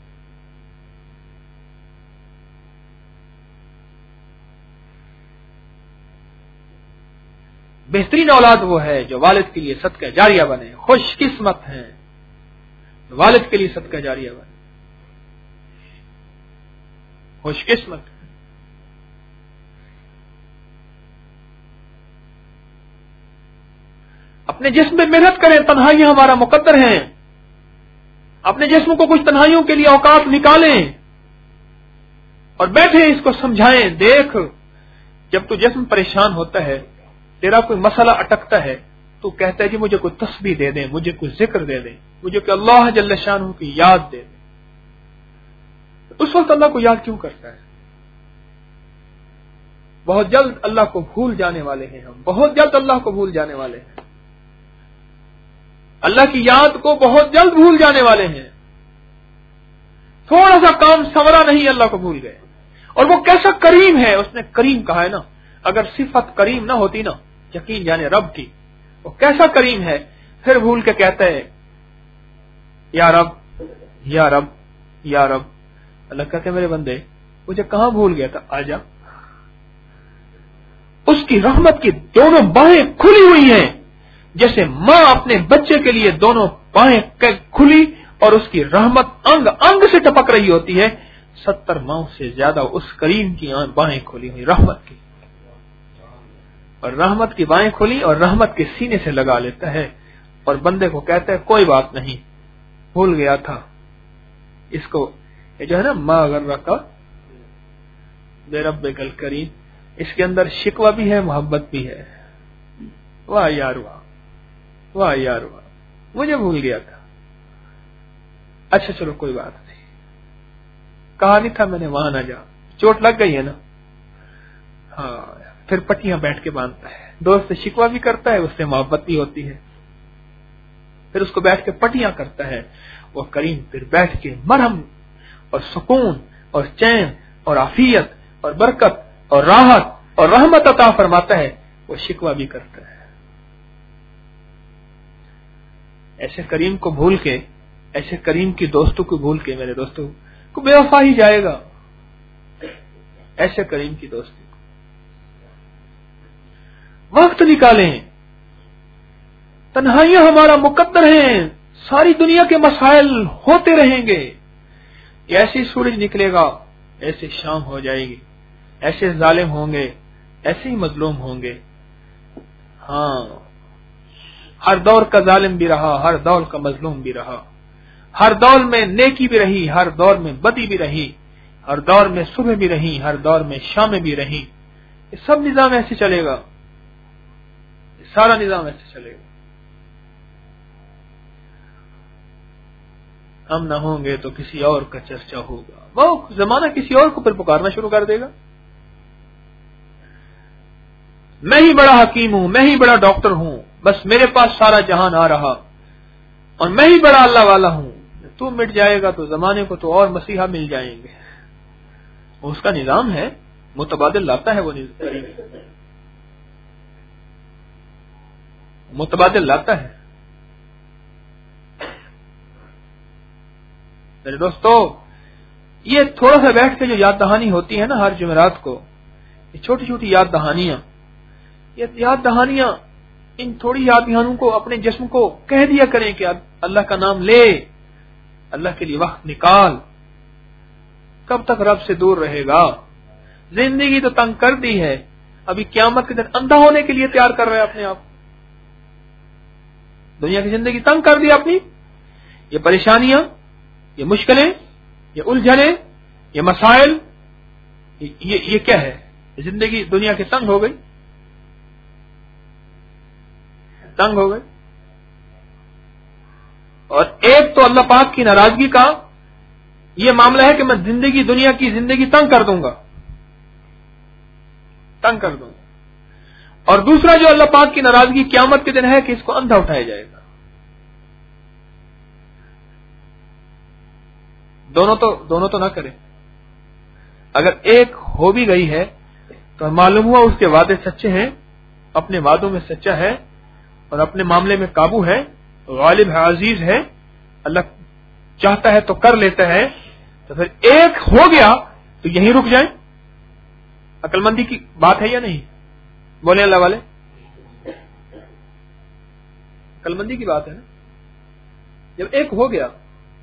بہترین اولاد وہ ہے جو والد کے لیے صدقہ جاریہ بنے. خوش قسمت ہیں والد کے لیے صدقہ جاریہ بنے, خوش قسمت. اپنے جسم میں محنت کریں, تنہائیاں ہمارا مقدر ہیں, اپنے جسم کو کچھ تنہائیوں کے لیے اوقات نکالیں اور بیٹھیں, اس کو سمجھائیں. دیکھ جب تو جسم پریشان ہوتا ہے, تیرا کوئی مسئلہ اٹکتا ہے, تو کہتا ہے جی مجھے کوئی تسبیح دے دیں, مجھے کوئی ذکر دے دیں, مجھے کہ اللہ جل شانہ کی یاد دے دیں. اس وقت اللہ کو یاد کیوں کرتا ہے؟ بہت جلد اللہ کو بھول جانے والے ہیں ہم, بہت جلد اللہ کو بھول جانے والے ہیں, اللہ کی یاد کو بہت جلد بھول جانے والے ہیں. تھوڑا سا کام سنورا نہیں, اللہ کو بھول گئے. اور وہ کیسا کریم ہے, اس نے کریم کہا ہے نا, اگر صفت کریم نہ ہوتی نا, یقین جانے رب کی, وہ کیسا کریم ہے. پھر بھول کے کہتا ہے یا رب یا رب یا رب. اللہ کہتے میرے بندے مجھے کہاں بھول گیا تھا, آ جا. اس کی رحمت کی دونوں باہیں کھلی ہوئی ہیں, جیسے ماں اپنے بچے کے لیے دونوں باہیں کھلی اور اس کی رحمت انگ انگ سے ٹپک رہی ہوتی ہے. ستر ماؤں سے زیادہ اس کریم کی باہیں کھلی ہوئی رحمت کی, اور رحمت کی باہیں کھلی اور رحمت کے سینے سے لگا لیتا ہے, اور بندے کو کہتا ہے کوئی بات نہیں, بھول گیا تھا. اس کو یہ جو ہے نا ما غرک بربک الکریم, اس کے اندر شکوہ بھی ہے, محبت بھی ہے. واہ یار واہ, واہ یار واہ, مجھے بھول گیا تھا. اچھا چلو کوئی بات نہیں, کہا نہیں تھا میں نے وہاں نہ جا, چوٹ لگ گئی ہے نا. ہاں, پھر پٹیاں بیٹھ کے باندھتا ہے, دوست سے شکوہ بھی کرتا ہے, اس سے محبت بھی ہوتی ہے, پھر اس کو بیٹھ کے پٹیاں کرتا ہے. وہ کریم پھر بیٹھ کے مرہم اور سکون اور چین اور عافیت اور برکت اور راحت اور رحمت عطا فرماتا ہے. وہ شکوہ بھی کرتا ہے. ایسے کریم کو بھول کے, ایسے کریم کی دوستوں کو بھول کے, میرے دوستوں کو بے وفا ہی جائے گا. ایسے کریم کی دوستی کو وقت نکالیں. تنہائیاں ہمارا مقدر ہیں, ساری دنیا کے مسائل ہوتے رہیں گے. ایسی سورج نکلے گا, ایسے شام ہو جائے گی, ایسے ظالم ہوں گے، ایسے ہی مظلوم ہوں گے. ہاں، ہر دور کا ظالم بھی رہا، ہر دور کا مظلوم بھی رہا، ہر دور میں نیکی بھی رہی، ہر دور میں بدی بھی رہی، ہر دور میں صبح بھی رہی، ہر دور میں شام بھی رہی. یہ سب نظام ایسے چلے گا، سارا نظام ایسے چلے گا. ہم نہ ہوں گے تو کسی اور کا چرچا ہوگا. وہ زمانہ کسی اور کو پھر پکارنا شروع کر دے گا. میں ہی بڑا حکیم ہوں، میں ہی بڑا ڈاکٹر ہوں، بس میرے پاس سارا جہان آ رہا، اور میں ہی بڑا اللہ والا ہوں. تو مٹ جائے گا تو زمانے کو تو اور مسیحا مل جائیں گے. اس کا نظام ہے، متبادل لاتا ہے، وہ متبادل لاتا ہے. میرے دوستو، یہ تھوڑا سا بیٹھ کے جو یاد دہانی ہوتی ہے نا ہر جمعرات کو، یہ چھوٹی چھوٹی یاد دہانیاں، یہ یاد دہانیاں، ان تھوڑی یاد دہانیوں کو اپنے جسم کو کہہ دیا کریں کہ اللہ کا نام لے، اللہ کے لیے وقت نکال. کب تک رب سے دور رہے گا؟ زندگی تو تنگ کر دی ہے، ابھی قیامت کے دن اندھا ہونے کے لیے تیار کر رہے ہیں اپنے آپ. دنیا کی زندگی تنگ کر دی اپنی. یہ پریشانیاں، یہ مشکلیں، یہ الجھنیں، یہ مسائل، یہ, یہ کیا ہے؟ زندگی دنیا کی تنگ ہو گئی، تنگ ہو گئی. اور ایک تو اللہ پاک کی ناراضگی کا یہ معاملہ ہے کہ میں زندگی دنیا کی زندگی تنگ کر دوں گا، تنگ کر دوں گا. اور دوسرا جو اللہ پاک کی ناراضگی قیامت کے دن ہے کہ اس کو اندھا اٹھایا جائے گا. دونوں تو دونوں تو نہ کرے. اگر ایک ہو بھی گئی ہے تو معلوم ہوا اس کے وعدے سچے ہیں، اپنے وعدوں میں سچا ہے، اور اپنے معاملے میں قابو ہے، غالب ہے، عزیز ہے، اللہ چاہتا ہے تو کر لیتا ہے. تو پھر ایک ہو گیا تو یہیں رک جائیں. عقل مندی کی بات ہے یا نہیں؟ بولے اللہ والے، عقل مندی کی بات ہے نا. جب ایک ہو گیا،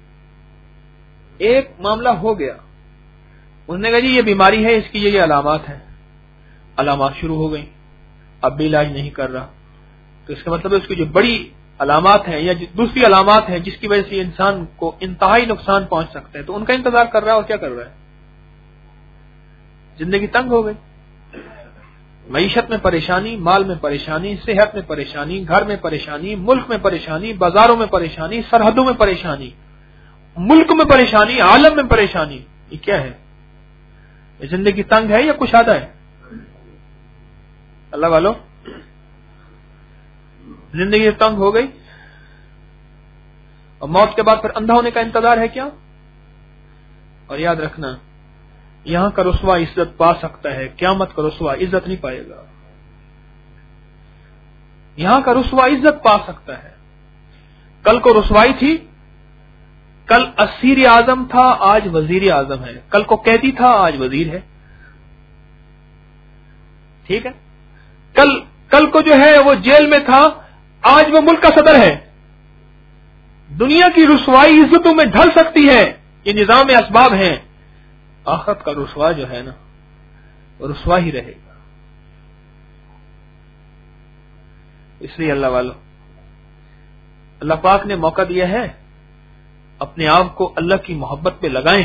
ایک معاملہ ہو گیا، انہوں نے کہا جی یہ بیماری ہے، اس کی یہ علامات ہیں، علامات شروع ہو گئی، اب بھی علاج نہیں کر رہا، تو اس کا مطلب ہے اس کی جو بڑی علامات ہیں یا دوسری علامات ہیں جس کی وجہ سے انسان کو انتہائی نقصان پہنچ سکتا ہے، تو ان کا انتظار کر رہا ہے. اور کیا کر رہا ہے؟ زندگی تنگ ہو گئی، معیشت میں پریشانی، مال میں پریشانی، صحت میں پریشانی، گھر میں پریشانی، ملک میں پریشانی، بازاروں میں پریشانی، سرحدوں میں پریشانی، ملک میں پریشانی، عالم میں پریشانی. یہ کیا ہے؟ یہ زندگی تنگ ہے یا کشادہ ہے؟ اللہ والو، زندگی تنگ ہو گئی اور موت کے بعد پھر اندھا ہونے کا انتظار ہے کیا؟ اور یاد رکھنا، یہاں کا رسوا عزت پا سکتا ہے، قیامت کا رسوا عزت نہیں پائے گا. یہاں کا رسوا عزت پا سکتا ہے. کل کو رسوائی تھی، کل اسیر اعظم تھا، آج وزیر اعظم ہے. کل کو قیدی تھا، آج وزیر ہے. ٹھیک ہے؟ کل کل کو جو ہے وہ جیل میں تھا، آج وہ ملک کا صدر ہے. دنیا کی رسوائی عزتوں میں ڈھل سکتی ہے، یہ نظام اسباب ہیں. آخرت کا رسوا جو ہے نا، وہ رسوا ہی رہے گا. اس لیے اللہ والو، اللہ پاک نے موقع دیا ہے، اپنے آپ کو اللہ کی محبت پہ لگائیں.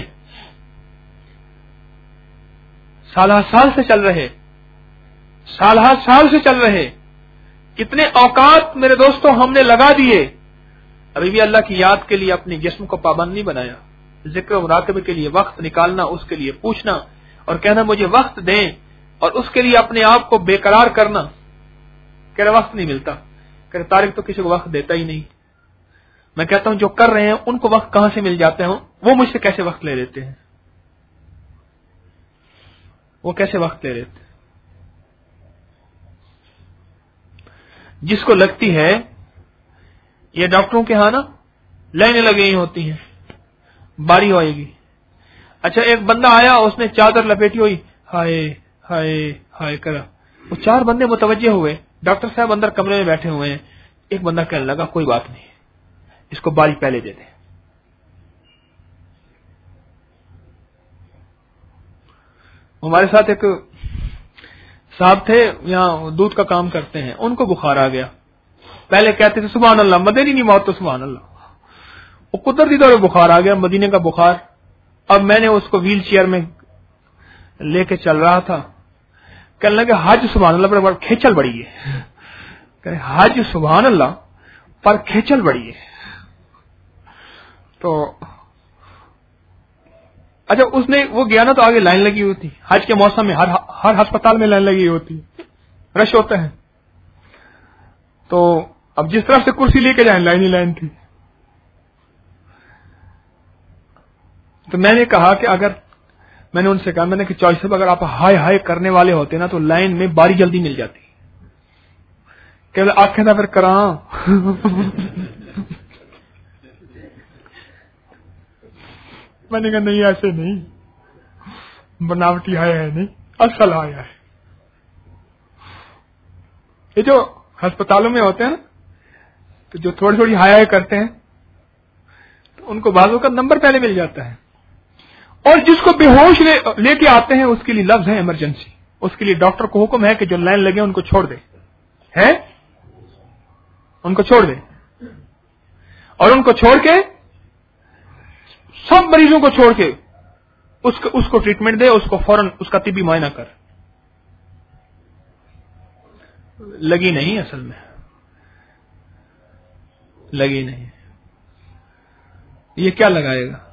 سالہ سال سے چل رہے، سالہ سال سے چل رہے، کتنے اوقات میرے دوستوں ہم نے لگا دیے، ابھی بھی اللہ کی یاد کے لیے اپنے جسم کو پابند نہیں بنایا. ذکر و مراقبے کے لیے وقت نکالنا، اس کے لیے پوچھنا اور کہنا مجھے وقت دیں، اور اس کے لیے اپنے آپ کو بے قرار کرنا. کہہ رہا وقت نہیں ملتا، کہہ رہا طارق تو کسی کو وقت دیتا ہی نہیں. میں کہتا ہوں جو کر رہے ہیں ان کو وقت کہاں سے مل جاتے ہیں؟ وہ مجھ سے کیسے وقت لے لیتے ہیں؟ وہ کیسے وقت لے لیتے ہیں؟ جس کو لگتی ہے یہ ڈاکٹروں کے ہاں نا لائنیں لگی ہی ہوتی ہیں، باری ہوئے گی. اچھا ایک بندہ آیا، اس نے چادر لپیٹی ہوئی، ہائے ہائے ہائے کرا. وہ چار بندے متوجہ ہوئے، ڈاکٹر صاحب اندر کمرے میں بیٹھے ہوئے ہیں. ایک بندہ کہنے لگا کوئی بات نہیں، اس کو باری پہلے دے دیں. ہمارے ساتھ ایک صاحب تھے یہاں دودھ کا کام کرتے ہیں, ان کو بخار آ گیا. پہلے کہتے تھے سبحان اللہ, مدینی نہیں موت تو سبحان اللہ. وہ قدرتی طور پہ بخار آ گیا, مدینے کا بخار. اب میں نے اس کو ویل چیئر میں لے کے چل رہا تھا, کہنے لگے حج سبحان اللہ پر کھیچل بڑی ہے. کہ حج سبحان اللہ پر کھیچل بڑی ہے. تو اچھا اس نے وہ گیا نا تو آگے لائن لگی ہوئی تھی. حج کے موسم میں ہر ہر ہسپتال میں لائن لگی ہوتی, رش ہوتا ہے. تو اب جس طرف سے کرسی لے کے جائیں لائن ہی لائن تھی. تو میں نے کہا کہ اگر میں نے ان سے کہا میں نے کہ چوائس صاحب اگر آپ ہائے ہائے کرنے والے ہوتے نا تو لائن میں باری جلدی مل جاتی. کہ آنکھیں نہ پھر کراں میں نے کہا نہیں ایسے نہیں, بناوٹی آیا ہے نہیں, اصل آیا ہے. یہ جو ہسپتالوں میں ہوتے ہیں نا تو جو تھوڑی تھوڑی ہائی کرتے ہیں تو ان کو بازو کا نمبر پہلے مل جاتا ہے. اور جس کو بے ہوش لے, لے کے آتے ہیں اس کے لیے لفظ ہے ایمرجنسی. اس کے لیے ڈاکٹر کو حکم ہے کہ جو لائن لگے ان کو چھوڑ دے, ہے ان کو چھوڑ دے, اور ان کو چھوڑ کے سب مریضوں کو چھوڑ کے اس کو, اس کو ٹریٹمنٹ دے, اس کو فوراً اس کا طبی معائنہ کر. لگی نہیں اصل میں, لگی نہیں. یہ کیا لگائے گا؟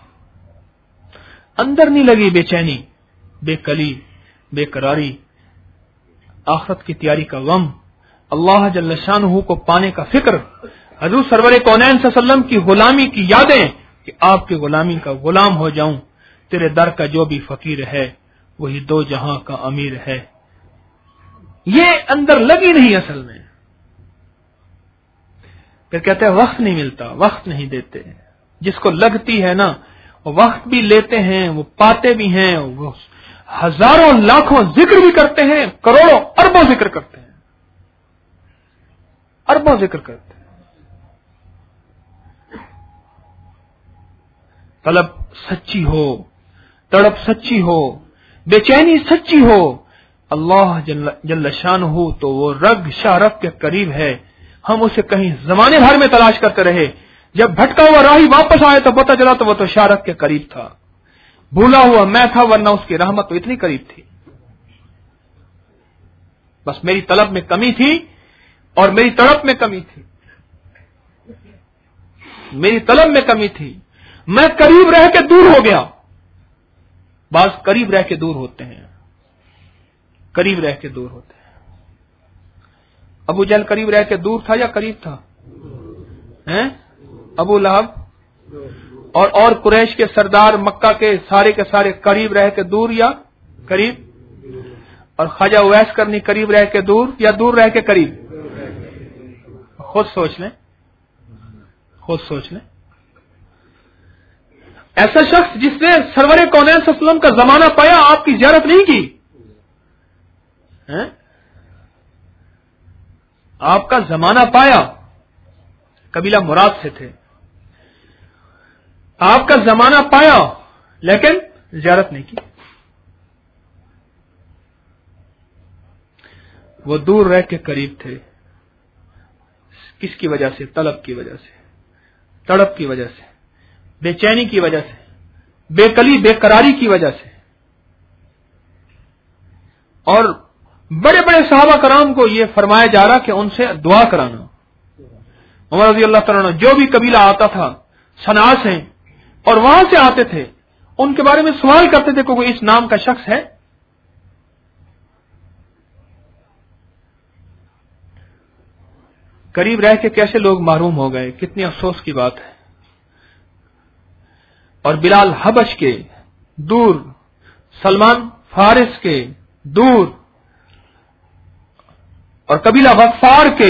اندر نہیں لگی بے چینی, بے کلی, بے قراری, آخرت کی تیاری کا غم, اللہ جل شانہ کو پانے کا فکر, حضور سرور کونین صلی اللہ علیہ وسلم کی غلامی کی یادیں کہ آپ کی غلامی کا غلام ہو جاؤں, تیرے در کا جو بھی فقیر ہے وہی دو جہاں کا امیر ہے. یہ اندر لگی نہیں اصل میں. پھر کہتے ہیں وقت نہیں ملتا, وقت نہیں دیتے. جس کو لگتی ہے نا وہ وقت بھی لیتے ہیں, وہ پاتے بھی ہیں, وہ ہزاروں لاکھوں ذکر بھی کرتے ہیں, کروڑوں اربوں ذکر کرتے ہیں, اربوں ذکر کرتے ہیں. طلب سچی ہو, تڑپ سچی ہو, بے چینی سچی ہو, اللہ جل, جل شان ہو تو وہ رگ شاہ رگ کے قریب ہے. ہم اسے کہیں زمانے بھر میں تلاش کرتے رہے, جب بھٹکا ہوا راہی واپس آئے تو پتہ چلا تو وہ تو شاہ رگ کے قریب تھا. بھولا ہوا میں تھا ورنہ اس کی رحمت تو اتنی قریب تھی. بس میری طلب میں کمی تھی اور میری تڑپ میں کمی تھی, میری طلب میں کمی تھی. میں قریب رہ کے دور ہو گیا. بعض قریب رہ کے دور ہوتے ہیں, قریب رہ کے دور ہوتے ہیں. ابو جہل قریب رہ کے دور تھا یا قریب تھا؟ ہیں ابو لہب اور اور قریش کے سردار مکہ کے سارے کے سارے قریب رہ کے دور یا قریب؟ اور خواجہ اویس کرنی قریب رہ کے دور یا دور رہ کے قریب؟ خود سوچ لیں, خود سوچ لیں. ایسا شخص جس نے سرور کونین صلی اللہ علیہ وسلم کا زمانہ پایا, آپ کی زیارت نہیں کی, آپ کا زمانہ پایا, قبیلہ مراد سے تھے, آپ کا زمانہ پایا لیکن زیارت نہیں کی. وہ دور رہ کے قریب تھے. کس کی وجہ سے؟ طلب کی وجہ سے, تڑپ کی وجہ سے, بے چینی کی وجہ سے, بے کلی بے قراری کی وجہ سے. اور بڑے بڑے صحابہ کرام کو یہ فرمایا جا رہا کہ ان سے دعا کرانا. عمر رضی اللہ تعالیٰ عنہ جو بھی قبیلہ آتا تھا صنعاء سے اور وہاں سے آتے تھے, ان کے بارے میں سوال کرتے تھے کہ کوئی اس نام کا شخص ہے. قریب رہ کے کیسے لوگ محروم ہو گئے, کتنی افسوس کی بات ہے. اور بلال حبش کے دور, سلمان فارس کے دور, اور قبیلہ غفار کے,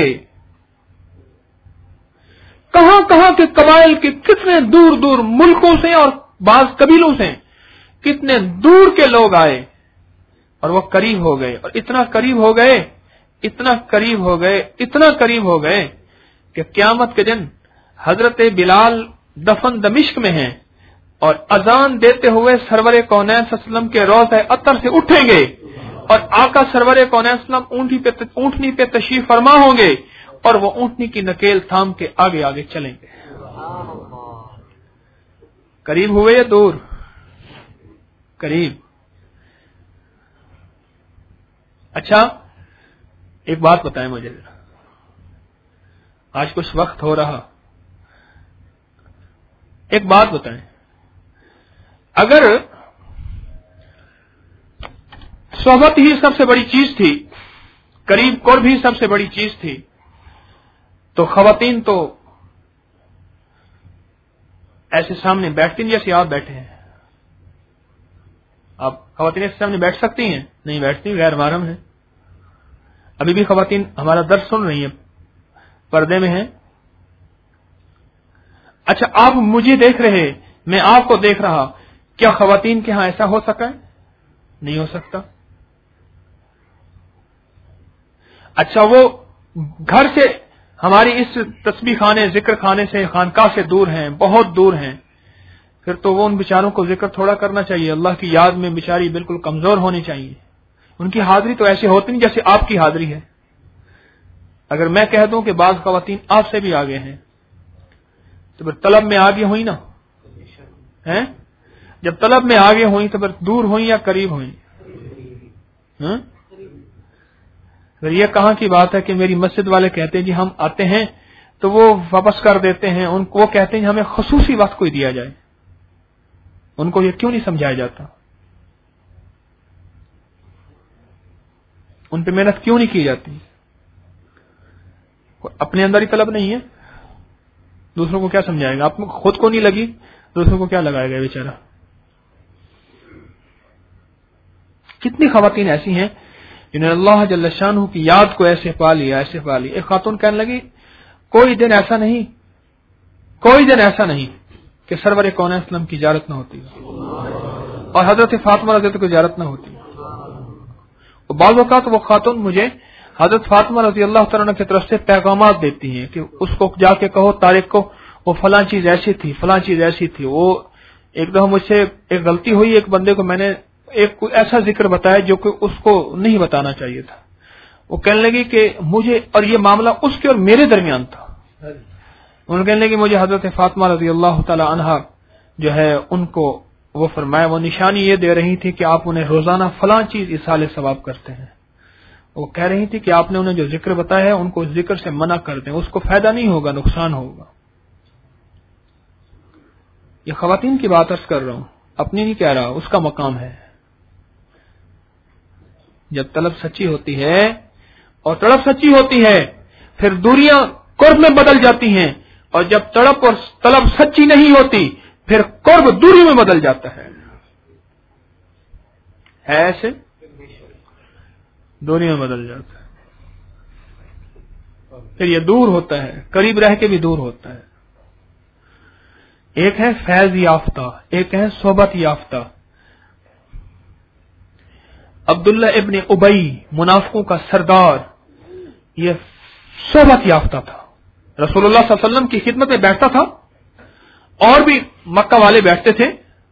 کہاں کہاں کے قبائل کے کتنے دور دور ملکوں سے اور بعض قبیلوں سے کتنے دور کے لوگ آئے اور وہ قریب ہو گئے. اور اتنا قریب ہو گئے, اتنا قریب ہو گئے, اتنا قریب ہو گئے کہ قیامت کے دن حضرت بلال دفن دمشق میں ہیں, اور اذان دیتے ہوئے سرور کونین صلی اللہ علیہ وسلم کے روضہ اطہر سے اٹھیں گے اور آقا سرور کونین صلی اللہ علیہ وسلم اونٹنی پہ اونٹنی پہ تشریف فرما ہوں گے اور وہ اونٹنی کی نکیل تھام کے آگے آگے چلیں گے. قریب ہوئے یا دور؟ قریب. اچھا ایک بات بتائیں مجھے ذرا, آج کچھ وقت ہو رہا, ایک بات بتائیں, اگر صحبت ہی سب سے بڑی چیز تھی, قریب قرب ہی سب سے بڑی چیز تھی, تو خواتین تو ایسے سامنے بیٹھتی ہیں جیسے آپ بیٹھے ہیں. آپ خواتین ایسے سامنے بیٹھ سکتی ہیں؟ نہیں بیٹھتی, غیر محرم ہیں. ابھی بھی خواتین ہمارا درس سن رہی ہیں, پردے میں ہیں. اچھا آپ مجھے دیکھ رہے, میں آپ کو دیکھ رہا, کیا خواتین کے ہاں ایسا ہو سکا ہے؟ نہیں ہو سکتا. اچھا وہ گھر سے, ہماری اس تسبیح خانے ذکر خانے سے, خانقاہ سے دور ہیں, بہت دور ہیں, پھر تو وہ ان بیچاروں کو ذکر تھوڑا کرنا چاہیے. اللہ کی یاد میں بیچاری بالکل کمزور ہونی چاہیے. ان کی حاضری تو ایسی ہوتی نہیں جیسے آپ کی حاضری ہے. اگر میں کہہ دوں کہ بعض خواتین آپ سے بھی آگے ہیں تو پھر طلب میں آگے ہوئی نا ہیں؟ جب طلب میں آگے ہوئی تو پھر دور ہوئی یا قریب ہوئی؟ ہاں؟ پھر یہ کہاں کی بات ہے کہ میری مسجد والے کہتے ہیں جی ہم آتے ہیں تو وہ واپس کر دیتے ہیں, ان کو وہ کہتے ہیں ہمیں خصوصی وقت کوئی دیا جائے. ان کو یہ کیوں نہیں سمجھایا جاتا؟ ان پہ محنت کیوں نہیں کی جاتی؟ اپنے اندر ہی طلب نہیں ہے, دوسروں کو کیا سمجھائے گا؟ آپ خود کو نہیں لگی, دوسروں کو کیا لگائے گا بیچارہ؟ کتنی خواتین ایسی ہیں جنہوں نے اللہ جل شانہ کی یاد کو ایسے پا لیا, ایسے پا لیا. ایک خاتون کہنے لگی کوئی دن ایسا نہیں, کوئی دن ایسا نہیں کہ سرور کونین اسلام کی زیارت نہ ہوتی اور حضرت فاطمہ رضی اللہ عنہا کی زیارت نہ ہوتی. بعض اوقات وہ خاتون مجھے حضرت فاطمہ رضی اللہ تعالیٰ کی طرف سے پیغامات دیتی ہیں کہ اس کو جا کے کہو طارق کو وہ فلاں چیز ایسی تھی, فلاں چیز ایسی تھی. وہ ایک دفعہ مجھ سے ایک غلطی ہوئی, ایک بندے کو میں نے ایک ایسا ذکر بتایا جو کہ اس کو نہیں بتانا چاہیے تھا. وہ کہنے لگی کہ مجھے, اور یہ معاملہ اس کے اور میرے درمیان تھا, انہوں نے کہنے لگی مجھے حضرت فاطمہ رضی اللہ تعالی عنہا جو ہے ان کو وہ فرمایا, وہ نشانی یہ دے رہی تھی کہ آپ انہیں روزانہ فلاں چیز اصال ثواب کرتے ہیں. وہ کہہ رہی تھی کہ آپ نے انہیں جو ذکر بتایا ہے ان کو اس ذکر سے منع کر دیں, اس کو فائدہ نہیں ہوگا, نقصان ہوگا. یہ خواتین کی بات عرض کر رہا ہوں, اپنی نہیں کہہ رہا, اس کا مقام ہے. جب طلب سچی ہوتی ہے اور طلب سچی ہوتی ہے پھر دوریاں قرب میں بدل جاتی ہیں, اور جب تڑپ اور طلب سچی نہیں ہوتی پھر قرب دوری میں بدل جاتا ہے. ہے ایسے دوری میں بدل جاتا ہے, پھر یہ دور ہوتا ہے, قریب رہ کے بھی دور ہوتا ہے. ایک ہے فیض یافتہ, ایک ہے صحبت یافتہ. عبداللہ ابن ابی منافقوں کا سردار یہ صحبت یافتہ تھا, رسول اللہ صلی اللہ علیہ وسلم کی خدمت میں بیٹھتا تھا, اور بھی مکہ والے بیٹھتے تھے,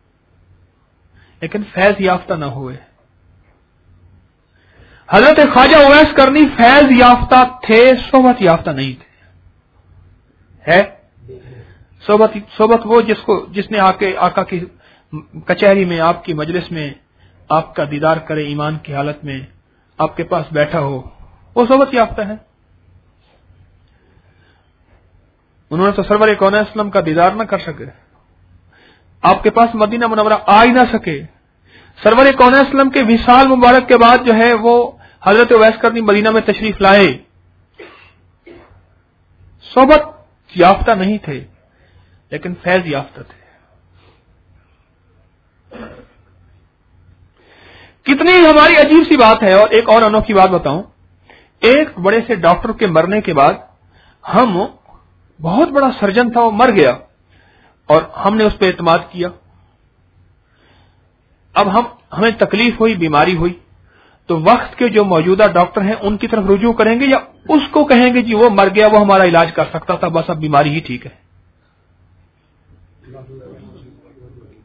لیکن فیض یافتہ نہ ہوئے. حضرت خواجہ اویس کرنی فیض یافتہ تھے, صحبت یافتہ نہیں تھے. ہے صحبت, صحبت وہ جس کو جس نے آ کے آقا کی کچہری میں, آپ کی مجلس میں آپ کا دیدار کرے, ایمان کی حالت میں آپ کے پاس بیٹھا ہو, وہ صحبت یافتہ ہے. انہوں نے تو سرور کونین اسلام کا دیدار نہ کر سکے, آپ کے پاس مدینہ منورہ آ ہی نہ سکے. سرور کونین اسلام کے وصال مبارک کے بعد جو ہے وہ حضرت اویس کرنی مدینہ میں تشریف لائے. صحبت یافتہ نہیں تھے لیکن فیض یافتہ تھے. کتنی ہماری عجیب سی بات ہے. اور ایک اور انوکھی بات بتاؤں, ایک بڑے سے ڈاکٹر کے مرنے کے بعد ہم, بہت بڑا سرجن تھا, وہ مر گیا اور ہم نے اس پہ اعتماد کیا. اب ہم ہمیں تکلیف ہوئی, بیماری ہوئی, تو وقت کے جو موجودہ ڈاکٹر ہیں ان کی طرف رجوع کریں گے یا اس کو کہیں گے جی وہ مر گیا, وہ ہمارا علاج کر سکتا تھا, بس اب بیماری ہی ٹھیک ہے.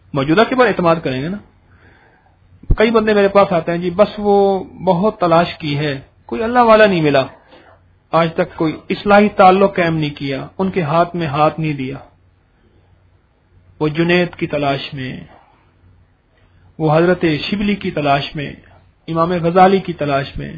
موجودہ کے پر اعتماد کریں گے نا. کئی بندے میرے پاس آتے ہیں جی بس وہ بہت تلاش کی ہے, کوئی اللہ والا نہیں ملا, آج تک کوئی اصلاحی تعلق قائم نہیں کیا, ان کے ہاتھ میں ہاتھ نہیں دیا. وہ جنید کی تلاش میں, وہ حضرت شبلی کی تلاش میں, امام غزالی کی تلاش میں,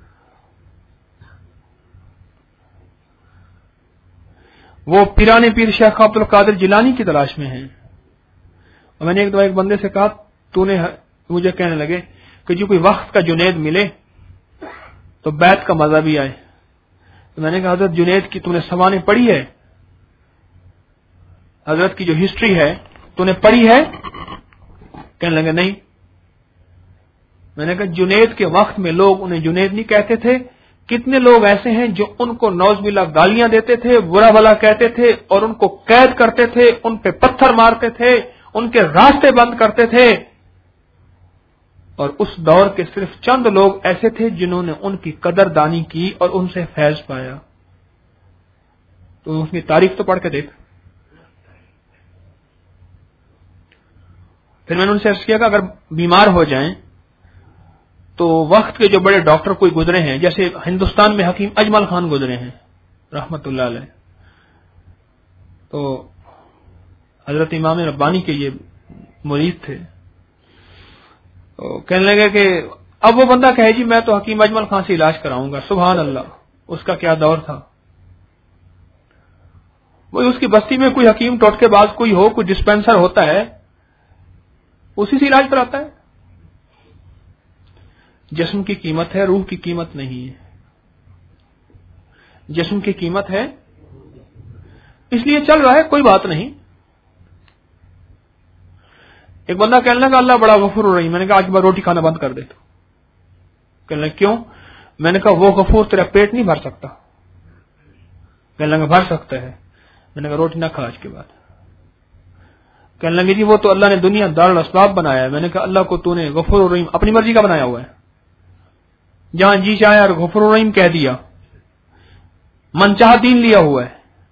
وہ پیرانے پیر شیخ عبد القادر جیلانی کی تلاش میں ہیں. اور میں نے ایک دفعہ ایک بندے سے کہا, تو نے مجھے کہنے لگے کہ جو کوئی وقت کا جنید ملے تو بیت کا مزہ بھی آئے. تو میں نے کہا حضرت جنید کی تو نے سوانح پڑھی ہے, حضرت کی جو ہسٹری ہے تو نے پڑھی ہے؟ کہنے لگے نہیں. میں نے کہا جنید کے وقت میں لوگ انہیں جنید نہیں کہتے تھے, کتنے لوگ ایسے ہیں جو ان کو نوز باللہ گالیاں دیتے تھے, برا بھلا کہتے تھے اور ان کو قید کرتے تھے, ان پہ پتھر مارتے تھے, ان کے راستے بند کرتے تھے. اور اس دور کے صرف چند لوگ ایسے تھے جنہوں نے ان کی قدر دانی کی اور ان سے فیض پایا. تو اس کی تاریخ تو پڑھ کے دیکھ. پھر میں نے ان سے عرض کیا کہ اگر بیمار ہو جائیں تو وقت کے جو بڑے ڈاکٹر کوئی گزرے ہیں, جیسے ہندوستان میں حکیم اجمل خان گزرے ہیں رحمت اللہ علیہ, تو حضرت امام ربانی کے یہ مرید تھے. تو کہنے لگے کہ اب وہ بندہ کہے جی میں تو حکیم اجمل خان سے علاج کراؤں گا. سبحان اللہ, اس کا کیا دور تھا. وہ اس کی بستی میں کوئی حکیم ٹوٹکے باز کوئی ہو, کوئی ڈسپینسر ہوتا ہے, اسی سے علاج کراتا ہے. جسم کی قیمت ہے, روح کی قیمت نہیں ہے. جسم کی قیمت ہے اس لیے چل رہا ہے, کوئی بات نہیں. ایک بندہ کہنے لگا اللہ بڑا غفور ہو رہی. میں نے کہا آج بار روٹی کھانا بند کر دے. تو کہنے لگا کیوں؟ میں نے کہا وہ غفور تیرا پیٹ نہیں بھر سکتا. کہنے لگا بھر سکتا ہے. میں نے کہا روٹی نہ کھا آج کے بعد. کہنے لگے جی وہ تو اللہ نے دنیا دار الاسباب بنایا ہے. میں نے کہا اللہ کو تو نے غفور الرحیم اپنی مرضی کا بنایا ہوا ہے, جہاں جی چاہے اور غفور الرحیم کہہ دیا, من چاہ دین لیا ہوا ہے.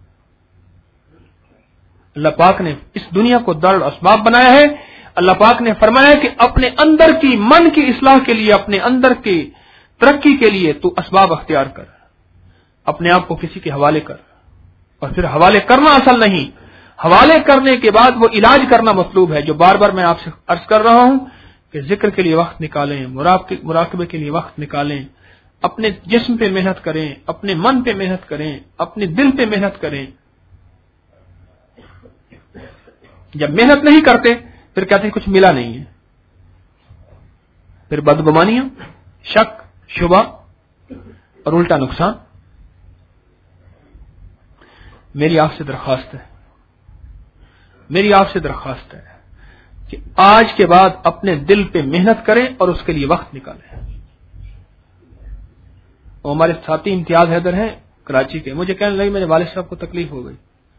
اللہ پاک نے اس دنیا کو دار الاسباب بنایا ہے. اللہ پاک نے فرمایا کہ اپنے اندر کی من کی اصلاح کے لیے, اپنے اندر کی ترقی کے لیے تو اسباب اختیار کر, اپنے آپ کو کسی کے حوالے کر. اور پھر حوالے کرنا اصل نہیں, حوالے کرنے کے بعد وہ علاج کرنا مطلوب ہے, جو بار بار میں آپ سے عرض کر رہا ہوں کہ ذکر کے لیے وقت نکالیں, مراقبے کے لیے وقت نکالیں, اپنے جسم پہ محنت کریں, اپنے من پہ محنت کریں, اپنے دل پہ محنت کریں. جب محنت نہیں کرتے پھر کہتے ہیں کچھ ملا نہیں ہے, پھر بدگمانیاں, شک, شبہ اور الٹا نقصان. میری آپ سے درخواست ہے, میری آپ سے درخواست ہے کہ آج کے بعد اپنے دل پہ محنت کریں اور اس کے لیے وقت نکالیں. وہ ہمارے ساتھی امتیاز حیدر ہیں کراچی کے, مجھے کہنے لگے میرے والد صاحب کو تکلیف ہو گئی,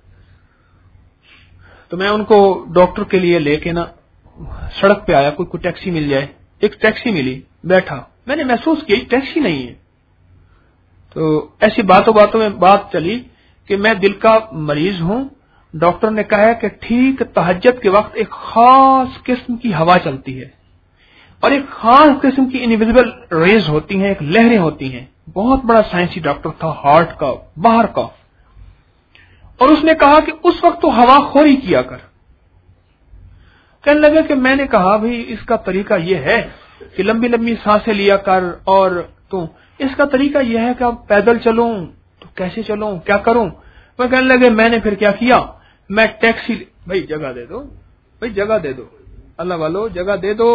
تو میں ان کو ڈاکٹر کے لیے لے کے نا سڑک پہ آیا, کوئی کوئی ٹیکسی مل جائے. ایک ٹیکسی ملی, بیٹھا, میں نے محسوس کیا ٹیکسی نہیں ہے. تو ایسی باتوں باتوں میں بات چلی کہ میں دل کا مریض ہوں, ڈاکٹر نے کہا ہے کہ ٹھیک تہجد کے وقت ایک خاص قسم کی ہوا چلتی ہے اور ایک خاص قسم کی انویزیبل ریز ہوتی ہیں, ایک لہریں ہوتی ہیں. بہت بڑا سائنسی ڈاکٹر تھا, ہارٹ کا, باہر کا, اور اس نے کہا کہ اس وقت تو ہوا خوری کیا کر. کہنے لگے کہ میں نے کہا بھائی اس کا طریقہ یہ ہے کہ لمبی لمبی سانسیں لیا کر, اور تو اس کا طریقہ یہ ہے کہ اب پیدل چلوں تو کیسے چلوں, کیا کروں. وہ کہنے لگے میں نے پھر کیا کیا, میں ٹیکسی, بھائی جگہ دے دو, بھائی جگہ دے دو, اللہ والو جگہ دے دو.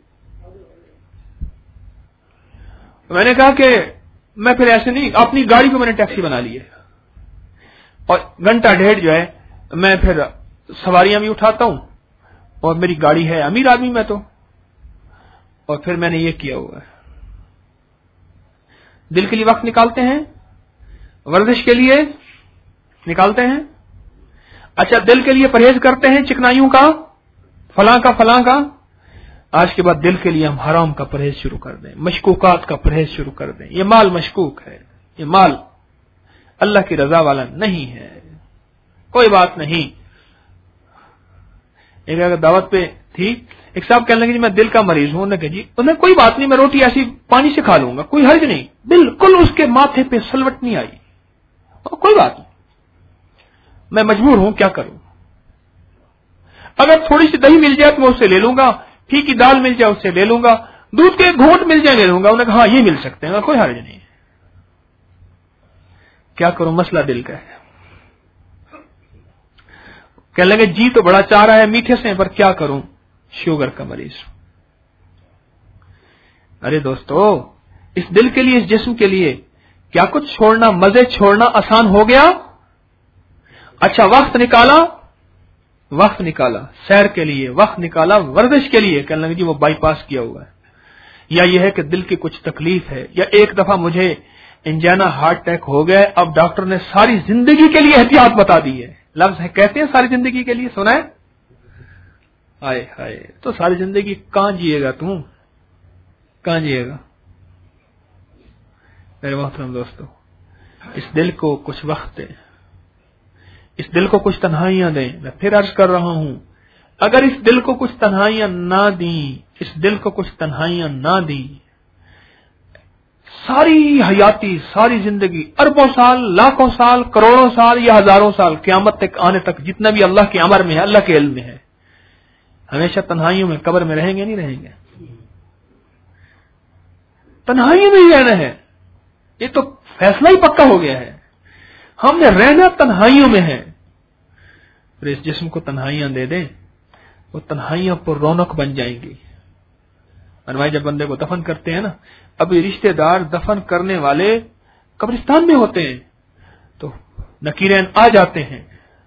میں نے کہا کہ میں پھر ایسے نہیں, اپنی گاڑی کو میں نے ٹیکسی بنا لی ہے, اور گھنٹہ ڈیڑھ جو ہے میں پھر سواریاں بھی اٹھاتا ہوں, اور میری گاڑی ہے, امیر آدمی میں تو. اور پھر میں نے یہ کیا ہوا ہے, دل کے لیے وقت نکالتے ہیں, ورزش کے لیے نکالتے ہیں. اچھا دل کے لیے پرہیز کرتے ہیں چکنائیوں کا, فلاں کا فلاں کا. آج کے بعد دل کے لیے ہم حرام کا پرہیز شروع کر دیں, مشکوکات کا پرہیز شروع کر دیں. یہ مال مشکوک ہے, یہ مال اللہ کی رضا والا نہیں ہے. کوئی بات نہیں, ایک اگر دعوت پہ تھی، ایک صاحب کہنے لگے جی میں دل کا مریض ہوں، انہوں نے کہا جی انہیں کوئی بات نہیں، میں روٹی ایسی پانی سے کھا لوں گا، کوئی حرج نہیں. بالکل اس کے ماتھے پہ سلوٹ نہیں آئی، کوئی بات نہیں، میں مجبور ہوں کیا کروں، اگر تھوڑی سی دہی مل جائے تو میں اس سے لے لوں گا، پھیکی دال مل جائے اس سے لے لوں گا، دودھ کے گھونٹ مل جائے لے لوں گا. انہوں نے کہا ہاں یہ مل سکتے ہیں، کوئی حرج نہیں. کیا کروں، مسئلہ دل کا ہے. کہنے لگے جی تو بڑا چاہ رہا ہے میٹھے سے، پر کیا کروں، شوگر کا مریض. ارے دوستو، اس دل کے لیے، اس جسم کے لیے کیا کچھ چھوڑنا، مزے چھوڑنا آسان ہو گیا؟ اچھا وقت نکالا، وقت نکالا سیر کے لیے، وقت نکالا ورزش کے لیے، کہنے لگے جی وہ بائی پاس کیا ہوا ہے، یا یہ ہے کہ دل کی کچھ تکلیف ہے، یا ایک دفعہ مجھے انجینا ہارٹ اٹیک ہو گیا، اب ڈاکٹر نے ساری زندگی کے لیے احتیاط بتا دی ہے. لفظ ہے کہتے ہیں ساری زندگی کے لیے، سنا ہے؟ ہائے ہائے، تو ساری زندگی کہاں جیے گا تم، کہاں جیے گا؟ میرے محترم دوستو، اس دل کو کچھ وقت دیں، اس دل کو کچھ تنہائیاں دیں. میں پھر عرض کر رہا ہوں، اگر اس دل کو کچھ تنہائیاں نہ دیں، اس دل کو کچھ تنہائیاں نہ دیں، ساری حیاتی، ساری زندگی، اربوں سال، لاکھوں سال، کروڑوں سال یا ہزاروں سال، قیامت تک آنے تک جتنا بھی اللہ کے امر میں ہے، اللہ کے علم میں ہے، ہمیشہ تنہائیوں میں قبر میں رہیں گے نہیں رہیں گے؟ تنہائیوں میں ہی رہنا ہے، یہ تو فیصلہ ہی پکا ہو گیا ہے، ہم نے رہنا تنہائیوں میں ہے. پھر اس جسم کو تنہائیاں دے دیں، وہ تنہائیاں پر رونق بن جائیں گی. اور جب بندے کو دفن کرتے ہیں نا، ابھی رشتہ دار دفن کرنے والے قبرستان میں ہوتے ہیں، تو نکیرین آ جاتے ہیں،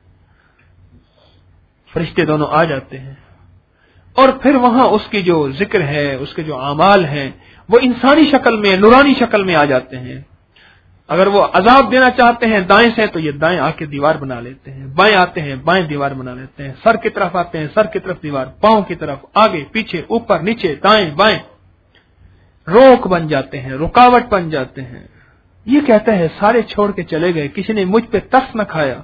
فرشتے دونوں آ جاتے ہیں، اور پھر وہاں اس کی جو ذکر ہے، اس کے جو اعمال ہیں، وہ انسانی شکل میں، نورانی شکل میں آ جاتے ہیں. اگر وہ عذاب دینا چاہتے ہیں دائیں سے، تو یہ دائیں آ کے دیوار بنا لیتے ہیں، بائیں آتے ہیں بائیں دیوار بنا لیتے ہیں، سر کی طرف آتے ہیں سر کی طرف دیوار، پاؤں کی طرف، آگے پیچھے، اوپر نیچے، دائیں بائیں، روک بن جاتے ہیں، رکاوٹ بن جاتے ہیں. یہ کہتا ہے سارے چھوڑ کے چلے گئے، کسی نے مجھ پہ ترس نہ کھایا،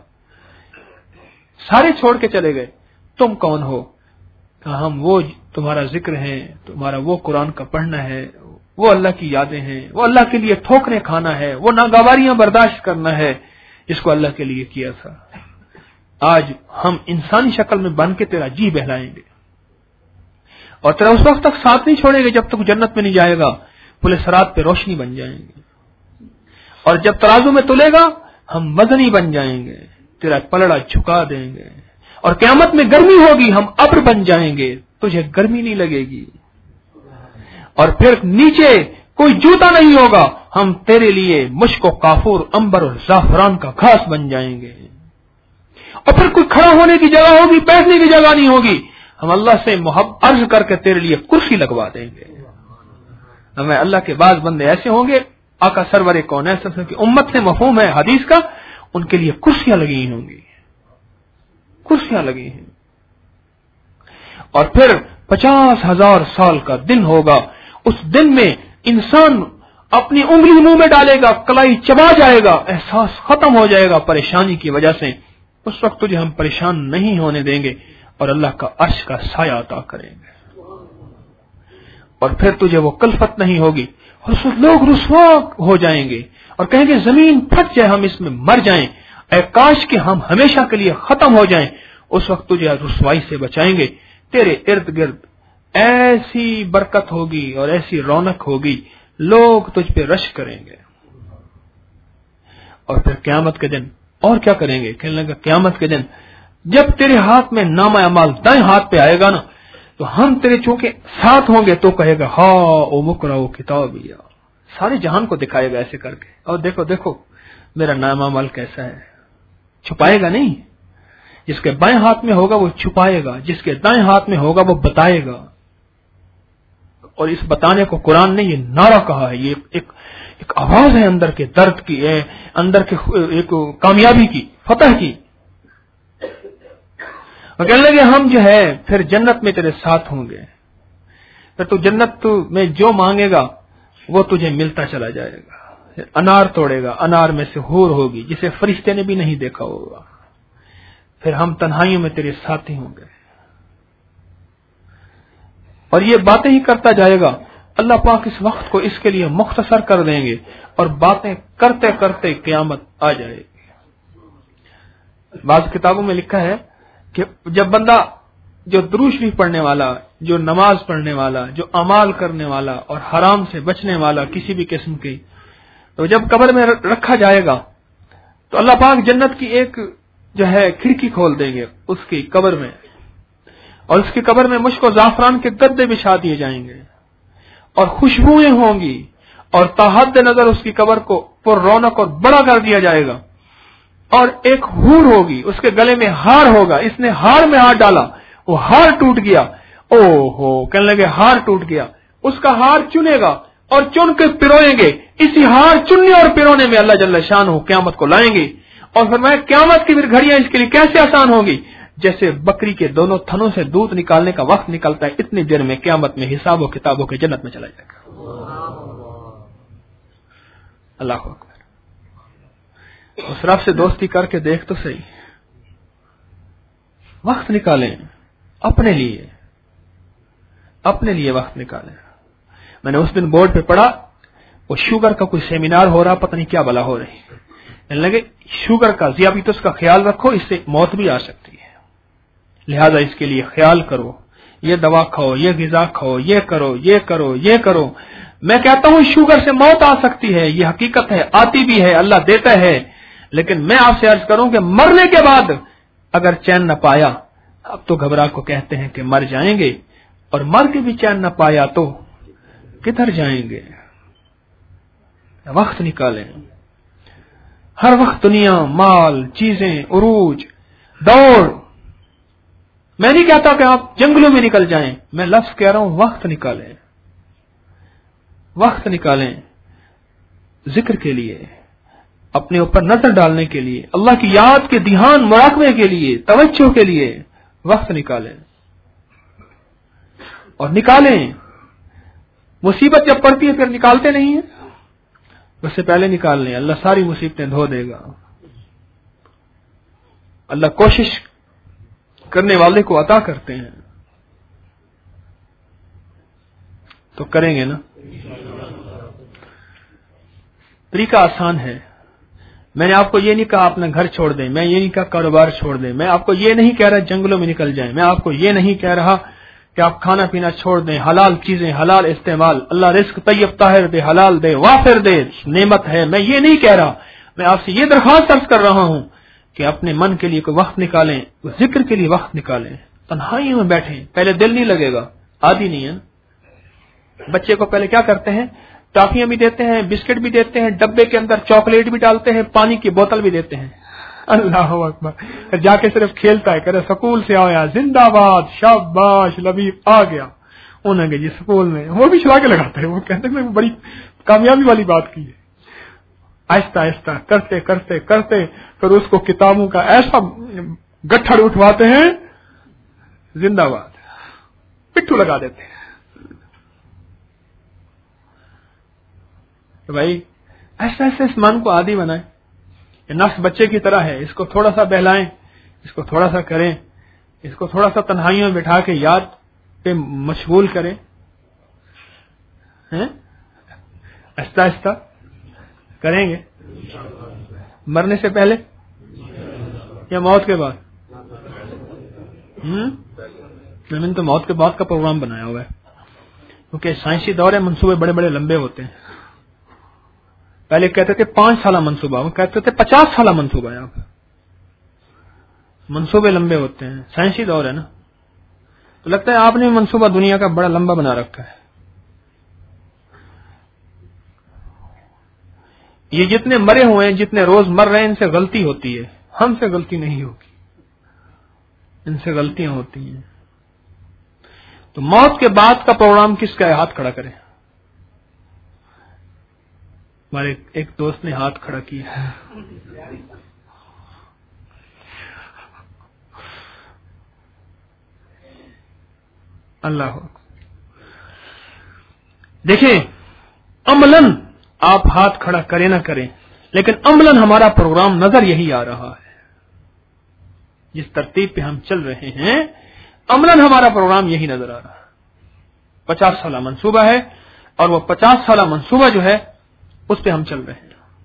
سارے چھوڑ کے چلے گئے، تم کون ہو؟ کہ ہم وہ تمہارا ذکر ہے، تمہارا وہ قرآن کا پڑھنا ہے، وہ اللہ کی یادیں ہیں، وہ اللہ کے لیے ٹھوکریں کھانا ہے، وہ ناگواریاں برداشت کرنا ہے جس کو اللہ کے لیے کیا تھا. آج ہم انسانی شکل میں بن کے تیرا جی بہلائیں گے، اور تیرا اس وقت تک ساتھ نہیں چھوڑیں گے جب تک جنت میں نہیں جائے گا. پل صراط پہ روشنی بن جائیں گے، اور جب ترازو میں تلے گا ہم وزنی بن جائیں گے، تیرا پلڑا جھکا دیں گے، اور قیامت میں گرمی ہوگی ہم ابر بن جائیں گے، تجھے گرمی نہیں لگے گی. اور پھر نیچے کوئی جوتا نہیں ہوگا، ہم تیرے لیے مشک و کافور، انبر اور زعفران کا گھاس بن جائیں گے. اور پھر کوئی کھڑا ہونے کی جگہ ہوگی، بیٹھنے کی جگہ نہیں ہوگی، ہم اللہ سے محبت عرض کر کے تیرے لیے کرسی لگوا دیں گے. ہمیں اللہ کے بعض بندے ایسے ہوں گے، آقا سرور کون ہے سب کی امت سے مفہوم ہے حدیث کا، ان کے لیے کرسیاں لگی ہوں گی، کرسیاں لگی ہیں. اور پھر پچاس ہزار سال کا دن ہوگا، اس دن میں انسان اپنی انگلی منہ میں ڈالے گا، کلائی چبا جائے گا، احساس ختم ہو جائے گا پریشانی کی وجہ سے. اس وقت تجھے ہم پریشان نہیں ہونے دیں گے اور اللہ کا عرش کا سایہ عطا کریں گے، اور پھر تجھے وہ کلفت نہیں ہوگی، اور اس وقت لوگ رسوا ہو جائیں گے اور کہیں گے زمین پھٹ جائے، ہم اس میں مر جائیں، اے کاش کہ ہم ہمیشہ کے لیے ختم ہو جائیں. اس وقت تجھے رسوائی سے بچائیں گے. تیرے ارد گرد ایسی برکت ہوگی اور ایسی رونق ہوگی، لوگ تجھ پہ رش کریں گے. اور پھر قیامت کے دن اور کیا کریں گے؟ کہنے لگا قیامت کے دن جب تیرے ہاتھ میں نامہ اعمال دائیں ہاتھ پہ آئے گا نا، تو ہم تیرے چونکہ ساتھ ہوں گے تو کہے گا ہا او مقرؤ کتابیا، سارے جہان کو دکھائے گا ایسے کر کے، اور دیکھو دیکھو میرا نامہ اعمال کیسا ہے. چھپائے گا نہیں، جس کے بائیں ہاتھ میں ہوگا وہ چھپائے گا، جس کے دائیں ہاتھ میں ہوگا وہ بتائے گا. اور اس بتانے کو قرآن نے یہ نعرہ کہا ہے، یہ ایک ایک آواز ہے اندر کے درد کی، اندر کے ایک کامیابی کی، فتح کی. اور کہنے لگے ہم جو ہے پھر جنت میں تیرے ساتھ ہوں گے، پھر تو جنت میں جو مانگے گا وہ تجھے ملتا چلا جائے گا. انار توڑے گا، انار میں سے حور ہوگی جسے فرشتے نے بھی نہیں دیکھا ہوگا. پھر ہم تنہائیوں میں تیرے ساتھی ہوں گے. اور یہ باتیں ہی کرتا جائے گا. اللہ پاک اس وقت کو اس کے لیے مختصر کر دیں گے اور باتیں کرتے کرتے قیامت آ جائے گی. بعض کتابوں میں لکھا ہے کہ جب بندہ جو درود شریف پڑھنے والا, جو نماز پڑھنے والا, جو اعمال کرنے والا اور حرام سے بچنے والا کسی بھی قسم کی, تو جب قبر میں رکھا جائے گا تو اللہ پاک جنت کی ایک جو ہے کھڑکی کھول دیں گے اس کی قبر میں, اور اس کی قبر میں مشک و زعفران کے گدے بچھا دیے جائیں گے اور خوشبوئیں ہوں گی, اور تاحد نظر اس کی قبر کو پر رونق اور بڑا کر دیا جائے گا. اور ایک حور ہوگی, اس کے گلے میں ہار ہوگا, اس نے ہار میں ہاتھ ڈالا, وہ ہار ٹوٹ گیا, او ہو کہنے لگے ہار ٹوٹ گیا. اس کا ہار چنے گا اور چن کے پروئیں گے. اسی ہار چننے اور پرونے میں اللہ جل شانہ قیامت کو لائیں گے. اور فرمایا قیامت کی پھر گھڑیاں اس کے لیے کیسے آسان ہوگی, جیسے بکری کے دونوں تھنوں سے دودھ نکالنے کا وقت نکلتا ہے, اتنی دیر میں قیامت میں حساب و کتابوں کے جنت میں چلا جائے گا. اللہ اکبر. اس رب سے دوستی کر کے دیکھ تو صحیح, وقت نکالیں اپنے لیے, اپنے لیے وقت نکالیں. میں نے اس دن بورڈ پہ پڑھا وہ شوگر کا کوئی سیمینار ہو رہا, پتہ نہیں کیا بلا ہو رہی, لگے شوگر کا ذیابیطس کا خیال رکھو, اس سے موت بھی آ سکتی ہے, لہذا اس کے لیے خیال کرو, یہ دوا کھاؤ, یہ غذا کھاؤ, یہ کرو, یہ کرو, یہ کرو. میں کہتا ہوں شوگر سے موت آ سکتی ہے, یہ حقیقت ہے, آتی بھی ہے, اللہ دیتا ہے, لیکن میں آپ سے عرض کروں کہ مرنے کے بعد اگر چین نہ پایا, اب تو گھبرا کو کہتے ہیں کہ مر جائیں گے, اور مر کے بھی چین نہ پایا تو کدھر جائیں گے. وقت نکالیں, ہر وقت دنیا, مال, چیزیں, عروج, دوڑ. میں نہیں کہتا کہ آپ جنگلوں میں نکل جائیں, میں لفظ کہہ رہا ہوں وقت نکالیں, وقت نکالیں ذکر کے لیے, اپنے اوپر نظر ڈالنے کے لیے, اللہ کی یاد کے دھیان مراقبے کے لیے, توجہ کے لیے وقت نکالیں. اور نکالیں, مصیبت جب پڑتی ہے پھر نکالتے نہیں ہیں, اس سے پہلے نکال لیں, اللہ ساری مصیبتیں دھو دے گا. اللہ کوشش کرنے والے کو عطا کرتے ہیں, تو کریں گے نا. طریقہ آسان ہے. میں نے آپ کو یہ نہیں کہا اپنا گھر چھوڑ دیں, میں یہ نہیں کہا کاروبار چھوڑ دیں, میں آپ کو یہ نہیں کہہ رہا جنگلوں میں نکل جائیں, میں آپ کو یہ نہیں کہہ رہا کہ آپ کھانا پینا چھوڑ دیں, حلال چیزیں, حلال استعمال, اللہ رزق طیب طاہر دے, حلال دے, وافر دے, نعمت ہے, میں یہ نہیں کہہ رہا. میں آپ سے یہ درخواست عرض کر رہا ہوں کہ اپنے من کے لیے کوئی وقت نکالیں, ذکر کے لیے وقت نکالیں, تنہائی میں بیٹھیں. پہلے دل نہیں لگے گا, عادی نہیں ہے نا. بچے کو پہلے کیا کرتے ہیں, ٹافیاں بھی دیتے ہیں, بسکٹ بھی دیتے ہیں, ڈبے کے اندر چاکلیٹ بھی ڈالتے ہیں, پانی کی بوتل بھی دیتے ہیں. اللہ اکبر. جا کے صرف کھیلتا ہے, کرے سکول سے آیا زندہ باد شاباش لبیب آ گیا, انہوں نے جی سکول میں وہ بھی چلا کے لگاتے ہیں, وہ کہتے ہیں بڑی کامیابی والی بات کی ہے. آہستہ آہستہ کرتے کرتے کرتے پھر اس کو کتابوں کا ایسا گٹھڑ اٹھواتے ہیں, زندہ باد پٹھو لگا دیتے ہیں. تو بھائی ایسا ایسے اس من کو عادی بنائیں. یہ نفس بچے کی طرح ہے, اس کو تھوڑا سا بہلائیں, اس کو تھوڑا سا کریں, اس کو تھوڑا سا تنہائیوں میں بٹھا کے یاد پہ مشغول کریں. آہستہ آہستہ کریں گے. مرنے سے پہلے یا موت کے بعد؟ میں نے تو موت کے بعد کا پروگرام بنایا ہوا ہے, کیونکہ سائنسی دور ہے, منصوبے بڑے بڑے لمبے ہوتے ہیں. پہلے کہتے تھے پانچ سالہ منصوبہ, وہ کہتے تھے پچاس سالہ منصوبہ ہے. آپ منصوبے لمبے ہوتے ہیں, سائنسی دور ہے نا. تو لگتا ہے آپ نے منصوبہ دنیا کا بڑا لمبا بنا رکھا ہے. یہ جتنے مرے ہوئے ہیں, جتنے روز مر رہے ہیں, ان سے غلطی ہوتی ہے, ہم سے غلطی نہیں ہوگی, ان سے غلطیاں ہوتی ہیں. تو موت کے بعد کا پروگرام کس کا ہے؟ ہاتھ کھڑا کریں. ہمارے ایک دوست نے ہاتھ کھڑا کیا. اللہ دیکھیں, عملاً آپ ہاتھ کھڑا کریں نہ کریں, لیکن عملاً ہمارا پروگرام نظر یہی آ رہا ہے. جس ترتیب پہ ہم چل رہے ہیں, عملاً ہمارا پروگرام یہی نظر آ رہا ہے. پچاس سالہ منصوبہ ہے، اور وہ پچاس سالہ منصوبہ جو ہے اس پہ ہم چل رہے ہیں۔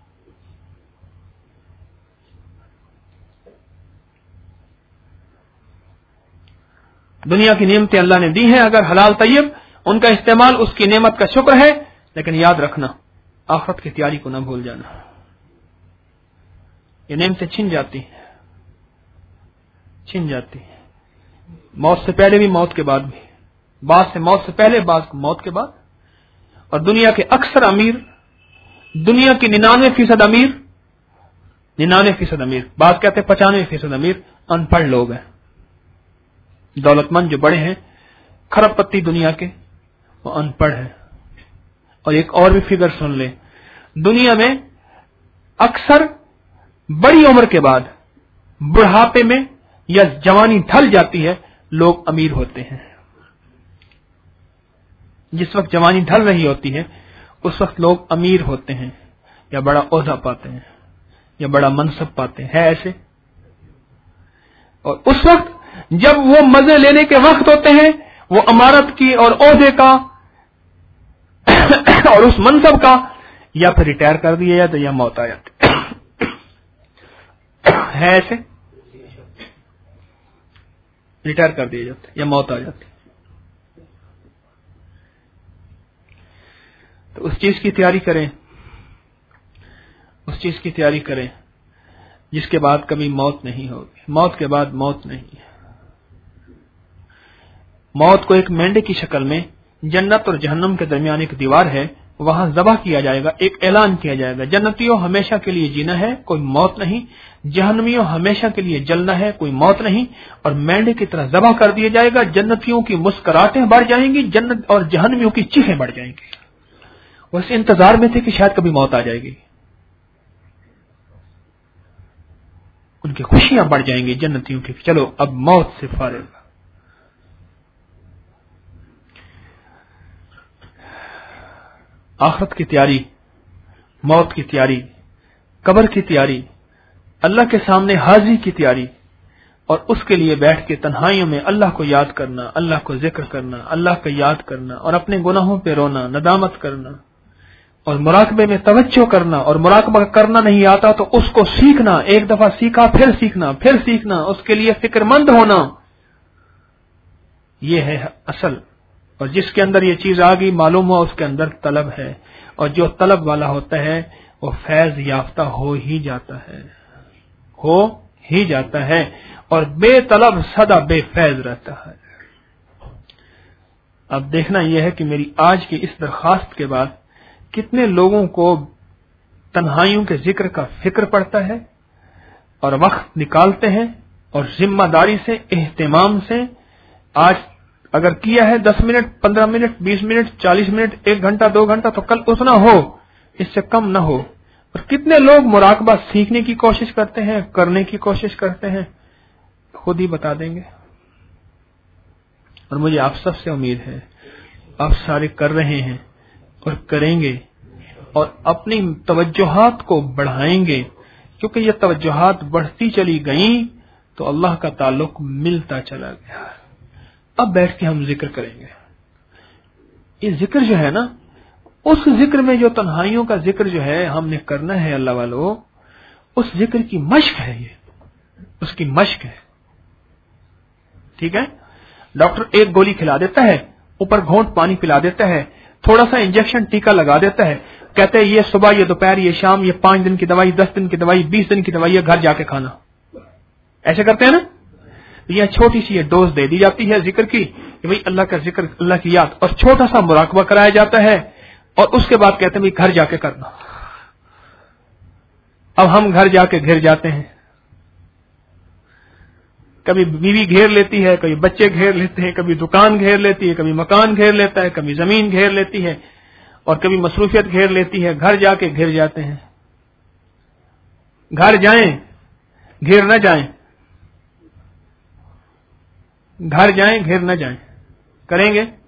دنیا کی نعمتیں اللہ نے دی ہیں، اگر حلال طیب ان کا استعمال اس کی نعمت کا شکر ہے، لیکن یاد رکھنا آخرت کی تیاری کو نہ بھول جانا۔ یہ نعمتیں چھن جاتی ہیں، چھن جاتی ہیں، موت سے پہلے بھی، موت کے بعد بھی، بعض سے موت سے پہلے، بعض کو موت کے بعد۔ اور دنیا کے اکثر امیر، دنیا کی ننانوے فیصد امیر، ننانوے فیصد امیر، بعض کہتے ہیں پچانوے فیصد امیر ان پڑھ لوگ ہیں۔ دولت مند جو بڑے ہیں، کھرب پتی دنیا کے، وہ ان پڑھ ہیں۔ اور ایک اور بھی فگر سن لیں، دنیا میں اکثر بڑی عمر کے بعد، بڑھاپے میں یا جوانی ڈھل جاتی ہے، لوگ امیر ہوتے ہیں۔ جس وقت جوانی ڈھل رہی ہوتی ہے اس وقت لوگ امیر ہوتے ہیں، یا بڑا عہدہ پاتے ہیں، یا بڑا منصب پاتے ہیں، ہے ایسے؟ اور اس وقت جب وہ مزے لینے کے وقت ہوتے ہیں، وہ امارت کی اور عہدے کا اور اس منصب کا، یا پھر ریٹائر کر دیا جاتا یا موت آ جاتی ہے، ایسے ریٹائر کر دیا جاتا یا موت آ جاتی۔ تو اس چیز کی تیاری کریں، اس چیز کی تیاری کریں جس کے بعد کبھی موت نہیں ہوگی، موت کے بعد موت نہیں ہے۔ موت کو ایک مینڈے کی شکل میں جنت اور جہنم کے درمیان ایک دیوار ہے، وہاں ذبح کیا جائے گا، ایک اعلان کیا جائے گا، جنتیوں ہمیشہ کے لیے جینا ہے، کوئی موت نہیں، جہنمیوں ہمیشہ کے لیے جلنا ہے، کوئی موت نہیں، اور مینڈے کی طرح ذبح کر دیا جائے گا۔ جنتیوں کی مسکراہٹیں بڑھ جائیں گی، جنت اور جہنمیوں کی چیخیں بڑھ جائیں گی۔ وہ اس انتظار میں تھے کہ شاید کبھی موت آ جائے گی، ان کی خوشیاں بڑھ جائیں گی جنتیوں کی، چلو اب موت سے فارغ۔ آخرت کی تیاری، موت کی تیاری، قبر کی تیاری، اللہ کے سامنے حاضری کی تیاری، اور اس کے لیے بیٹھ کے تنہائیوں میں اللہ کو یاد کرنا، اللہ کو ذکر کرنا، اللہ کو یاد کرنا، اور اپنے گناہوں پہ رونا، ندامت کرنا، اور مراقبے میں توجہ کرنا، اور مراقبہ کرنا نہیں آتا تو اس کو سیکھنا، ایک دفعہ سیکھا پھر سیکھنا، پھر سیکھنا، اس کے لیے فکر مند ہونا، یہ ہے اصل۔ اور جس کے اندر یہ چیز آ گئی، معلوم ہوا اس کے اندر طلب ہے، اور جو طلب والا ہوتا ہے وہ فیض یافتہ ہو ہی جاتا ہے، ہو ہی جاتا ہے، اور بے طلب سدا بے فیض رہتا ہے۔ اب دیکھنا یہ ہے کہ میری آج کی اس درخواست کے بعد کتنے لوگوں کو تنہائیوں کے ذکر کا فکر پڑتا ہے، اور وقت نکالتے ہیں، اور ذمہ داری سے، اہتمام سے۔ آج اگر کیا ہے دس منٹ، پندرہ منٹ، بیس منٹ، چالیس منٹ، ایک گھنٹہ، دو گھنٹہ، تو کل اتنا ہو، اس سے کم نہ ہو۔ اور کتنے لوگ مراقبہ سیکھنے کی کوشش کرتے ہیں، کرنے کی کوشش کرتے ہیں، خود ہی بتا دیں گے۔ اور مجھے آپ سب سے امید ہے آپ سارے کر رہے ہیں اور کریں گے، اور اپنی توجہات کو بڑھائیں گے، کیونکہ یہ توجہات بڑھتی چلی گئیں تو اللہ کا تعلق ملتا چلا گیا۔ اب بیٹھ کے ہم ذکر کریں گے۔ یہ ذکر جو ہے نا، اس ذکر میں جو تنہائیوں کا ذکر جو ہے ہم نے کرنا ہے اللہ والو، اس ذکر کی مشق ہے، یہ اس کی مشق ہے، ٹھیک ہے؟ ڈاکٹر ایک گولی کھلا دیتا ہے، اوپر گھونٹ پانی پلا دیتا ہے، تھوڑا سا انجیکشن ٹیکا لگا دیتا ہے، کہتے ہیں یہ صبح، یہ دوپہر، یہ شام، یہ پانچ دن کی دوائی، دس دن کی دوائی، بیس دن کی دوائی ہے، گھر جا کے کھانا۔ ایسے کرتے ہیں نا؟ یہ چھوٹی سی یہ ڈوز دے دی جاتی ہے ذکر کی کہ بھئی اللہ کا ذکر، اللہ کی یاد، اور چھوٹا سا مراقبہ کرایا جاتا ہے، اور اس کے بعد کہتے ہیں بھئی گھر جا کے کرنا۔ اب ہم گھر جا کے گھر جاتے ہیں، کبھی بیوی گھیر لیتی ہے، کبھی بچے گھیر لیتے ہیں، کبھی دکان گھیر لیتی ہے، کبھی مکان گھیر لیتا ہے، کبھی زمین گھیر لیتی ہے، اور کبھی مصروفیت گھیر لیتی ہے، گھر جا کے گھر جاتے ہیں۔ گھر جائیں، گھر نہ جائیں، گھر جائیں، گھر نہ جائیں، کریں گے۔